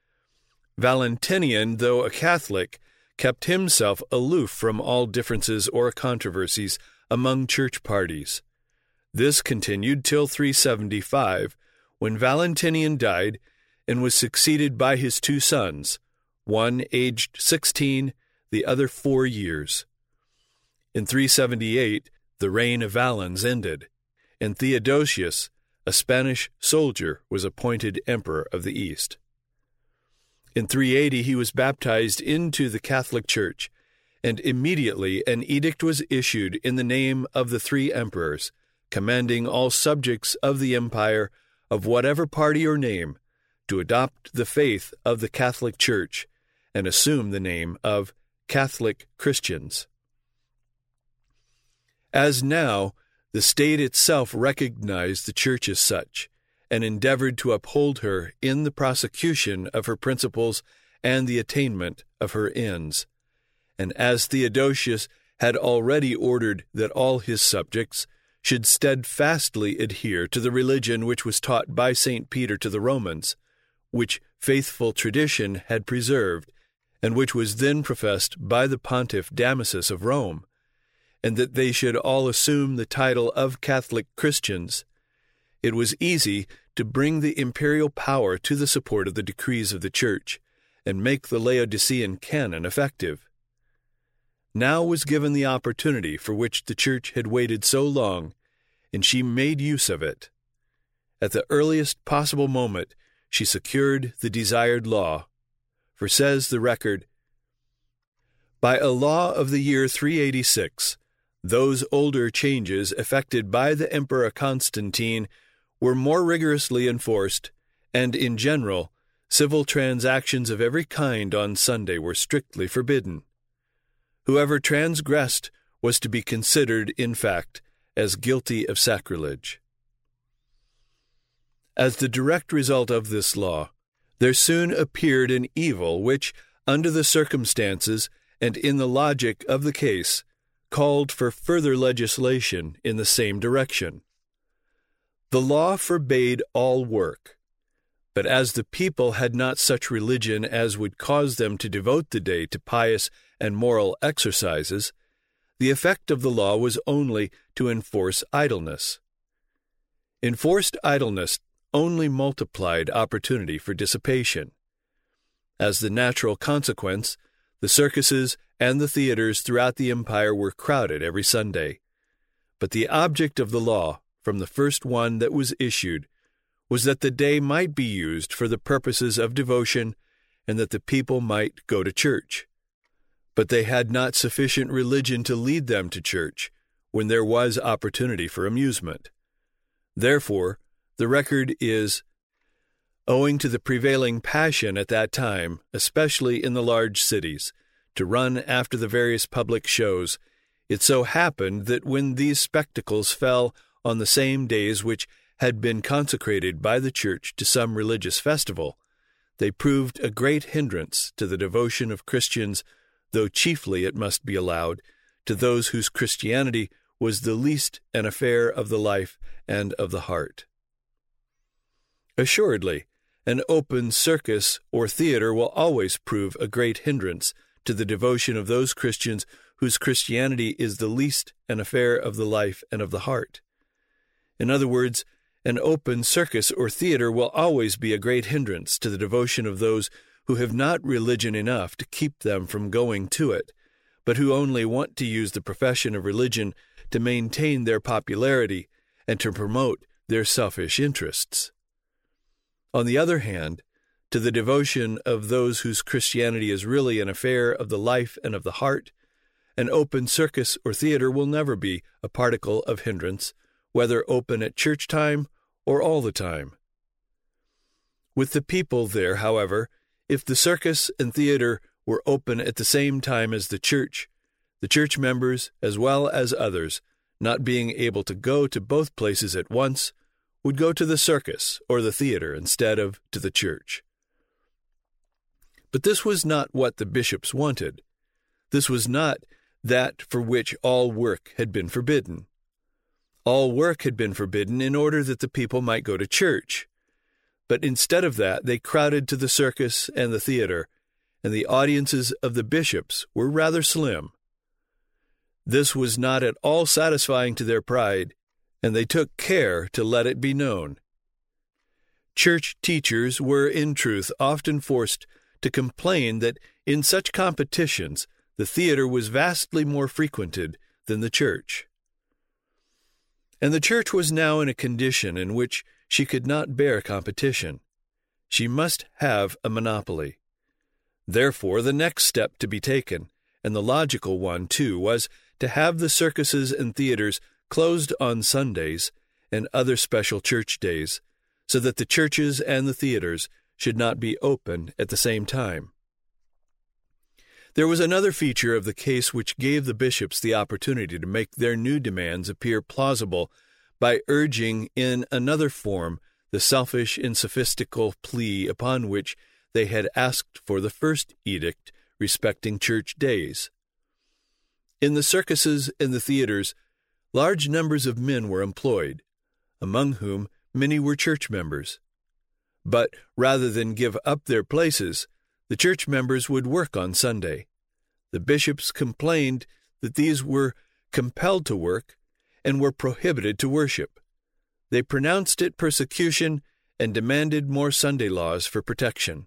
Valentinian, though a Catholic, kept himself aloof from all differences or controversies among church parties. This continued till 375, when Valentinian died and was succeeded by his 2 sons, one aged 16, the other 4 years. In 378, the reign of Valens ended, and Theodosius, a Spanish soldier, was appointed emperor of the East. In 380 he was baptized into the Catholic Church, and immediately an edict was issued in the name of the three emperors, commanding all subjects of the empire, of whatever party or name, to adopt the faith of the Catholic Church and assume the name of Catholic Christians. As now, the state itself recognized the Church as such, and endeavored to uphold her in the prosecution of her principles and the attainment of her ends. And as Theodosius had already ordered that all his subjects should steadfastly adhere to the religion which was taught by St. Peter to the Romans, which faithful tradition had preserved, and which was then professed by the Pontiff Damasus of Rome, and that they should all assume the title of Catholic Christians, it was easy to bring the imperial power to the support of the decrees of the Church, and make the Laodicean canon effective. Now was given the opportunity for which the Church had waited so long, and she made use of it. At the earliest possible moment, she secured the desired law. For says the record, "By a law of the year 386, those older changes effected by the Emperor Constantine were more rigorously enforced, and in general, civil transactions of every kind on Sunday were strictly forbidden. Whoever transgressed was to be considered, in fact, as guilty of sacrilege." As the direct result of this law, there soon appeared an evil which, under the circumstances and in the logic of the case, called for further legislation in the same direction. The law forbade all work, but as the people had not such religion as would cause them to devote the day to pious and moral exercises, the effect of the law was only to enforce idleness. Enforced idleness only multiplied opportunity for dissipation. As the natural consequence, the circuses and the theaters throughout the empire were crowded every Sunday. But the object of the law, from the first one that was issued, was that the day might be used for the purposes of devotion and that the people might go to church. But they had not sufficient religion to lead them to church when there was opportunity for amusement. Therefore, the record is, owing to the prevailing passion at that time, especially in the large cities, to run after the various public shows, it so happened that when these spectacles fell on the same days which had been consecrated by the Church to some religious festival, they proved a great hindrance to the devotion of Christians, though chiefly, it must be allowed, to those whose Christianity was the least an affair of the life and of the heart. Assuredly, an open circus or theater will always prove a great hindrance to the devotion of those Christians whose Christianity is the least an affair of the life and of the heart. In other words, an open circus or theater will always be a great hindrance to the devotion of those who have not religion enough to keep them from going to it, but who only want to use the profession of religion to maintain their popularity and to promote their selfish interests. On the other hand, to the devotion of those whose Christianity is really an affair of the life and of the heart, an open circus or theater will never be a particle of hindrance, whether open at church time or all the time. With the people there, however, if the circus and theater were open at the same time as the church members, as well as others, not being able to go to both places at once, would go to the circus or the theater instead of to the church. But this was not what the bishops wanted. This was not that for which all work had been forbidden. All work had been forbidden in order that the people might go to church. But instead of that, they crowded to the circus and the theater, and the audiences of the bishops were rather slim. This was not at all satisfying to their pride, and they took care to let it be known. Church teachers were, in truth, often forced to complain that in such competitions the theater was vastly more frequented than the church. And the church was now in a condition in which she could not bear competition. She must have a monopoly. Therefore, the next step to be taken, and the logical one too, was to have the circuses and theaters closed on Sundays and other special church days, so that the churches and the theaters should not be open at the same time. There was another feature of the case which gave the bishops the opportunity to make their new demands appear plausible by urging in another form the selfish and sophistical plea upon which they had asked for the first edict respecting church days. In the circuses and the theaters, large numbers of men were employed, among whom many were church members. But rather than give up their places, the church members would work on Sunday. The bishops complained that these were compelled to work and were prohibited to worship. They pronounced it persecution and demanded more Sunday laws for protection.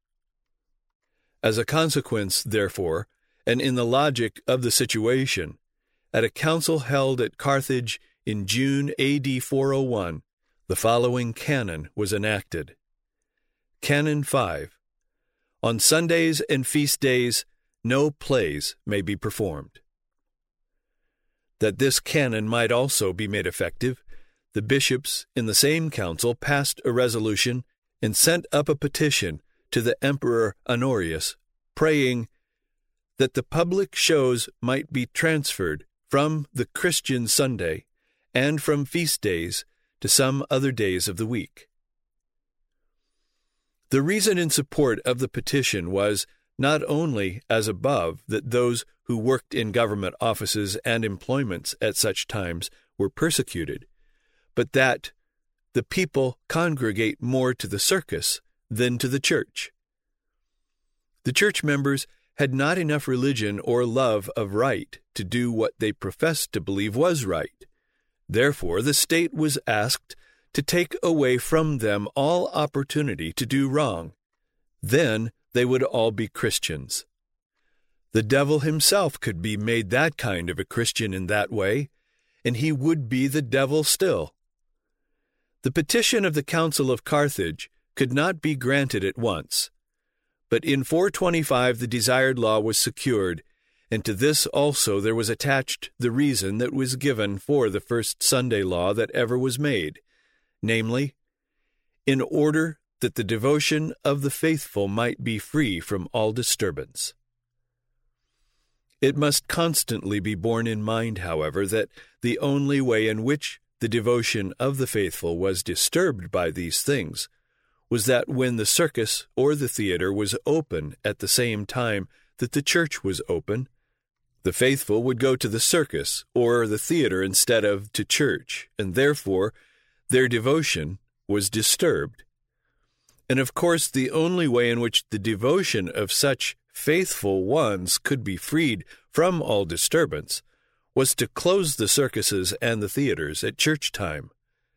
As a consequence, therefore, and in the logic of the situation, at a council held at Carthage in June A.D. 401, the following canon was enacted. Canon 5. On Sundays and feast days, no plays may be performed. That this canon might also be made effective, the bishops in the same council passed a resolution and sent up a petition to the Emperor Honorius, praying that the public shows might be transferred from the Christian Sunday and from feast days to some other days of the week. The reason in support of the petition was not only, as above, that those who worked in government offices and employments at such times were persecuted, but that the people congregate more to the circus than to the church. The church members had not enough religion or love of right to do what they professed to believe was right. Therefore, the state was asked to take away from them all opportunity to do wrong. Then they would all be Christians. The devil himself could be made that kind of a Christian in that way, and he would be the devil still. The petition of the Council of Carthage could not be granted at once, but in 425 the desired law was secured, and to this also there was attached the reason that was given for the first Sunday law that ever was made, namely, in order that the devotion of the faithful might be free from all disturbance. It must constantly be borne in mind, however, that the only way in which the devotion of the faithful was disturbed by these things was that when the circus or the theater was open at the same time that the church was open, the faithful would go to the circus or the theater instead of to church, and therefore their devotion was disturbed. And of course, the only way in which the devotion of such faithful ones could be freed from all disturbance was to close the circuses and the theaters at church time.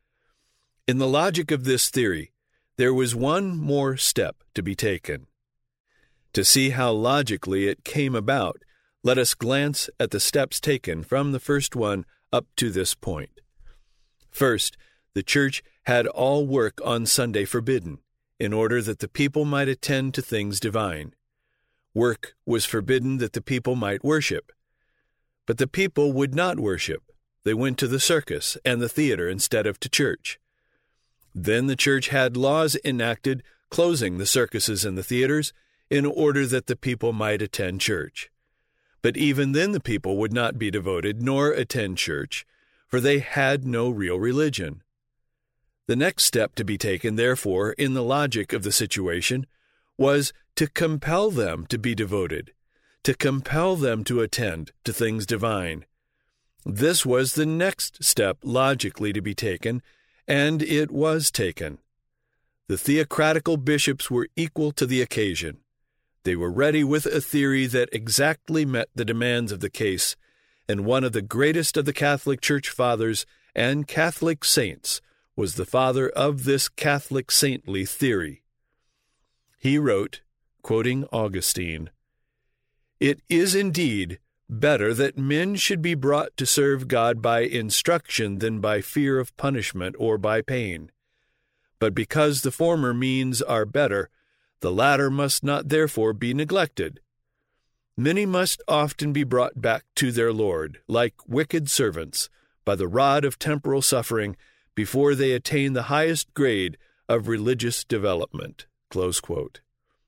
In the logic of this theory, there was one more step to be taken. To see how logically it came about, let us glance at the steps taken from the first one up to this point. First, the church had all work on Sunday forbidden, in order that the people might attend to things divine. Work was forbidden that the people might worship. But the people would not worship. They went to the circus and the theater instead of to church. Then the church had laws enacted closing the circuses and the theaters in order that the people might attend church. But even then the people would not be devoted nor attend church, for they had no real religion. The next step to be taken, therefore, in the logic of the situation, was to compel them to be devoted, to compel them to attend to things divine. This was the next step logically to be taken, and it was taken. The theocratical bishops were equal to the occasion. They were ready with a theory that exactly met the demands of the case, and one of the greatest of the Catholic Church fathers and Catholic saints was the father of this Catholic saintly theory. He wrote, quoting Augustine, "It is indeed better that men should be brought to serve God by instruction than by fear of punishment or by pain. But because the former means are better, The latter must not therefore be neglected. Many must often be brought back to their Lord, like wicked servants, by the rod of temporal suffering, before they attain the highest grade of religious development." Close quote.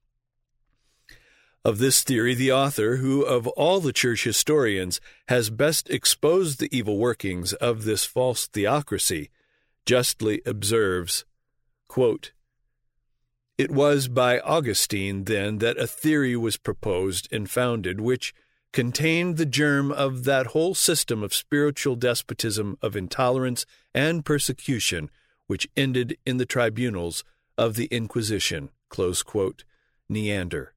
Of this theory, the author, who of all the church historians has best exposed the evil workings of this false theocracy, justly observes, quote, "It was by Augustine, then, that a theory was proposed and founded which contained the germ of that whole system of spiritual despotism, of intolerance and persecution, which ended in the tribunals of the Inquisition." Close quote. Neander.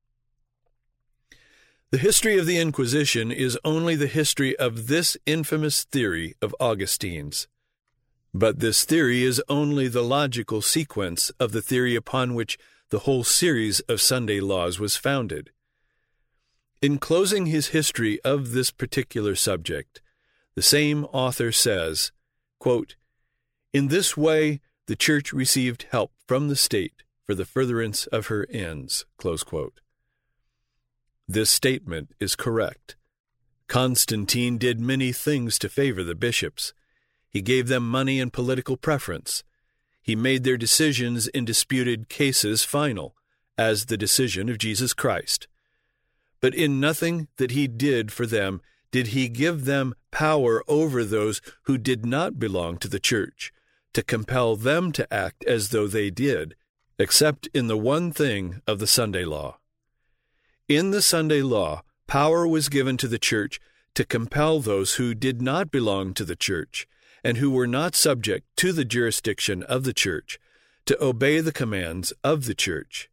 The history of the Inquisition is only the history of this infamous theory of Augustine's. But this theory is only the logical sequence of the theory upon which the whole series of Sunday laws was founded. In closing his history of this particular subject, the same author says, quote, "In this way the Church received help from the state for the furtherance of her ends." Close quote. This statement is correct. Constantine did many things to favor the bishops. He gave them money and political preference. He made their decisions in disputed cases final, as the decision of Jesus Christ. But in nothing that he did for them did he give them power over those who did not belong to the church, to compel them to act as though they did, except in the one thing of the Sunday law. In the Sunday law, power was given to the church to compel those who did not belong to the church and who were not subject to the jurisdiction of the church to obey the commands of the church.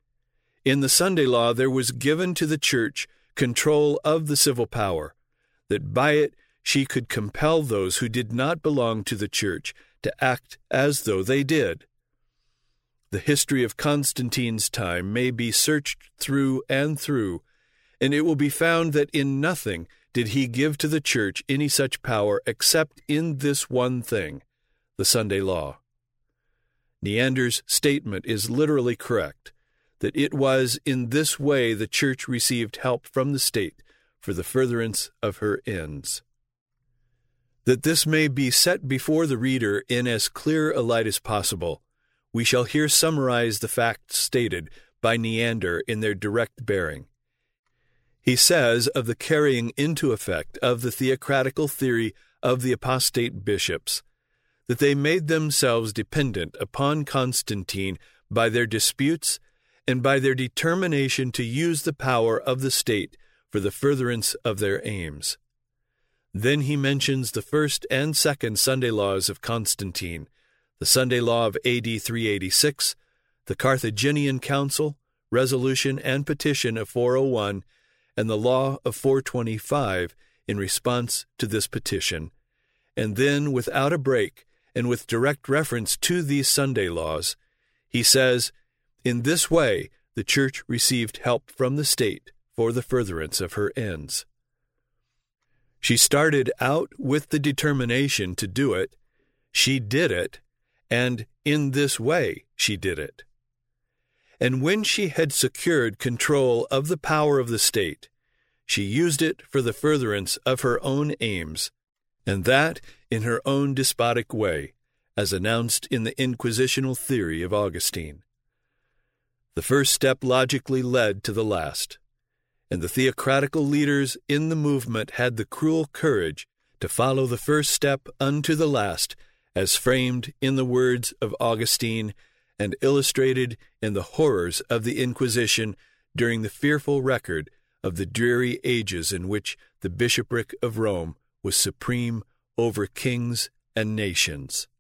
In the Sunday law, there was given to the church control of the civil power, that by it she could compel those who did not belong to the church to act as though they did. The history of Constantine's time may be searched through and through, and it will be found that in nothing did he give to the church any such power except in this one thing, the Sunday law. Neander's statement is literally correct, that it was in this way the church received help from the state for the furtherance of her ends. That this may be set before the reader in as clear a light as possible, we shall here summarize the facts stated by Neander in their direct bearing. He says of the carrying into effect of the theocratical theory of the apostate bishops, that they made themselves dependent upon Constantine by their disputes and by their determination to use the power of the state for the furtherance of their aims. Then he mentions the first and second Sunday laws of Constantine, the Sunday law of AD 386, the Carthaginian Council, resolution and petition of 401, and the law of 425 in response to this petition. And then, without a break, and with direct reference to these Sunday laws, he says, "In this way the Church received help from the state for the furtherance of her ends." She started out with the determination to do it, she did it, and in this way she did it. And when she had secured control of the power of the state, she used it for the furtherance of her own aims, and that in her own despotic way, as announced in the inquisitional theory of Augustine. The first step logically led to the last, and the theocratical leaders in the movement had the cruel courage to follow the first step unto the last, as framed in the words of Augustine and illustrated in the horrors of the Inquisition during the fearful record of the dreary ages in which the bishopric of Rome was supreme over kings and nations.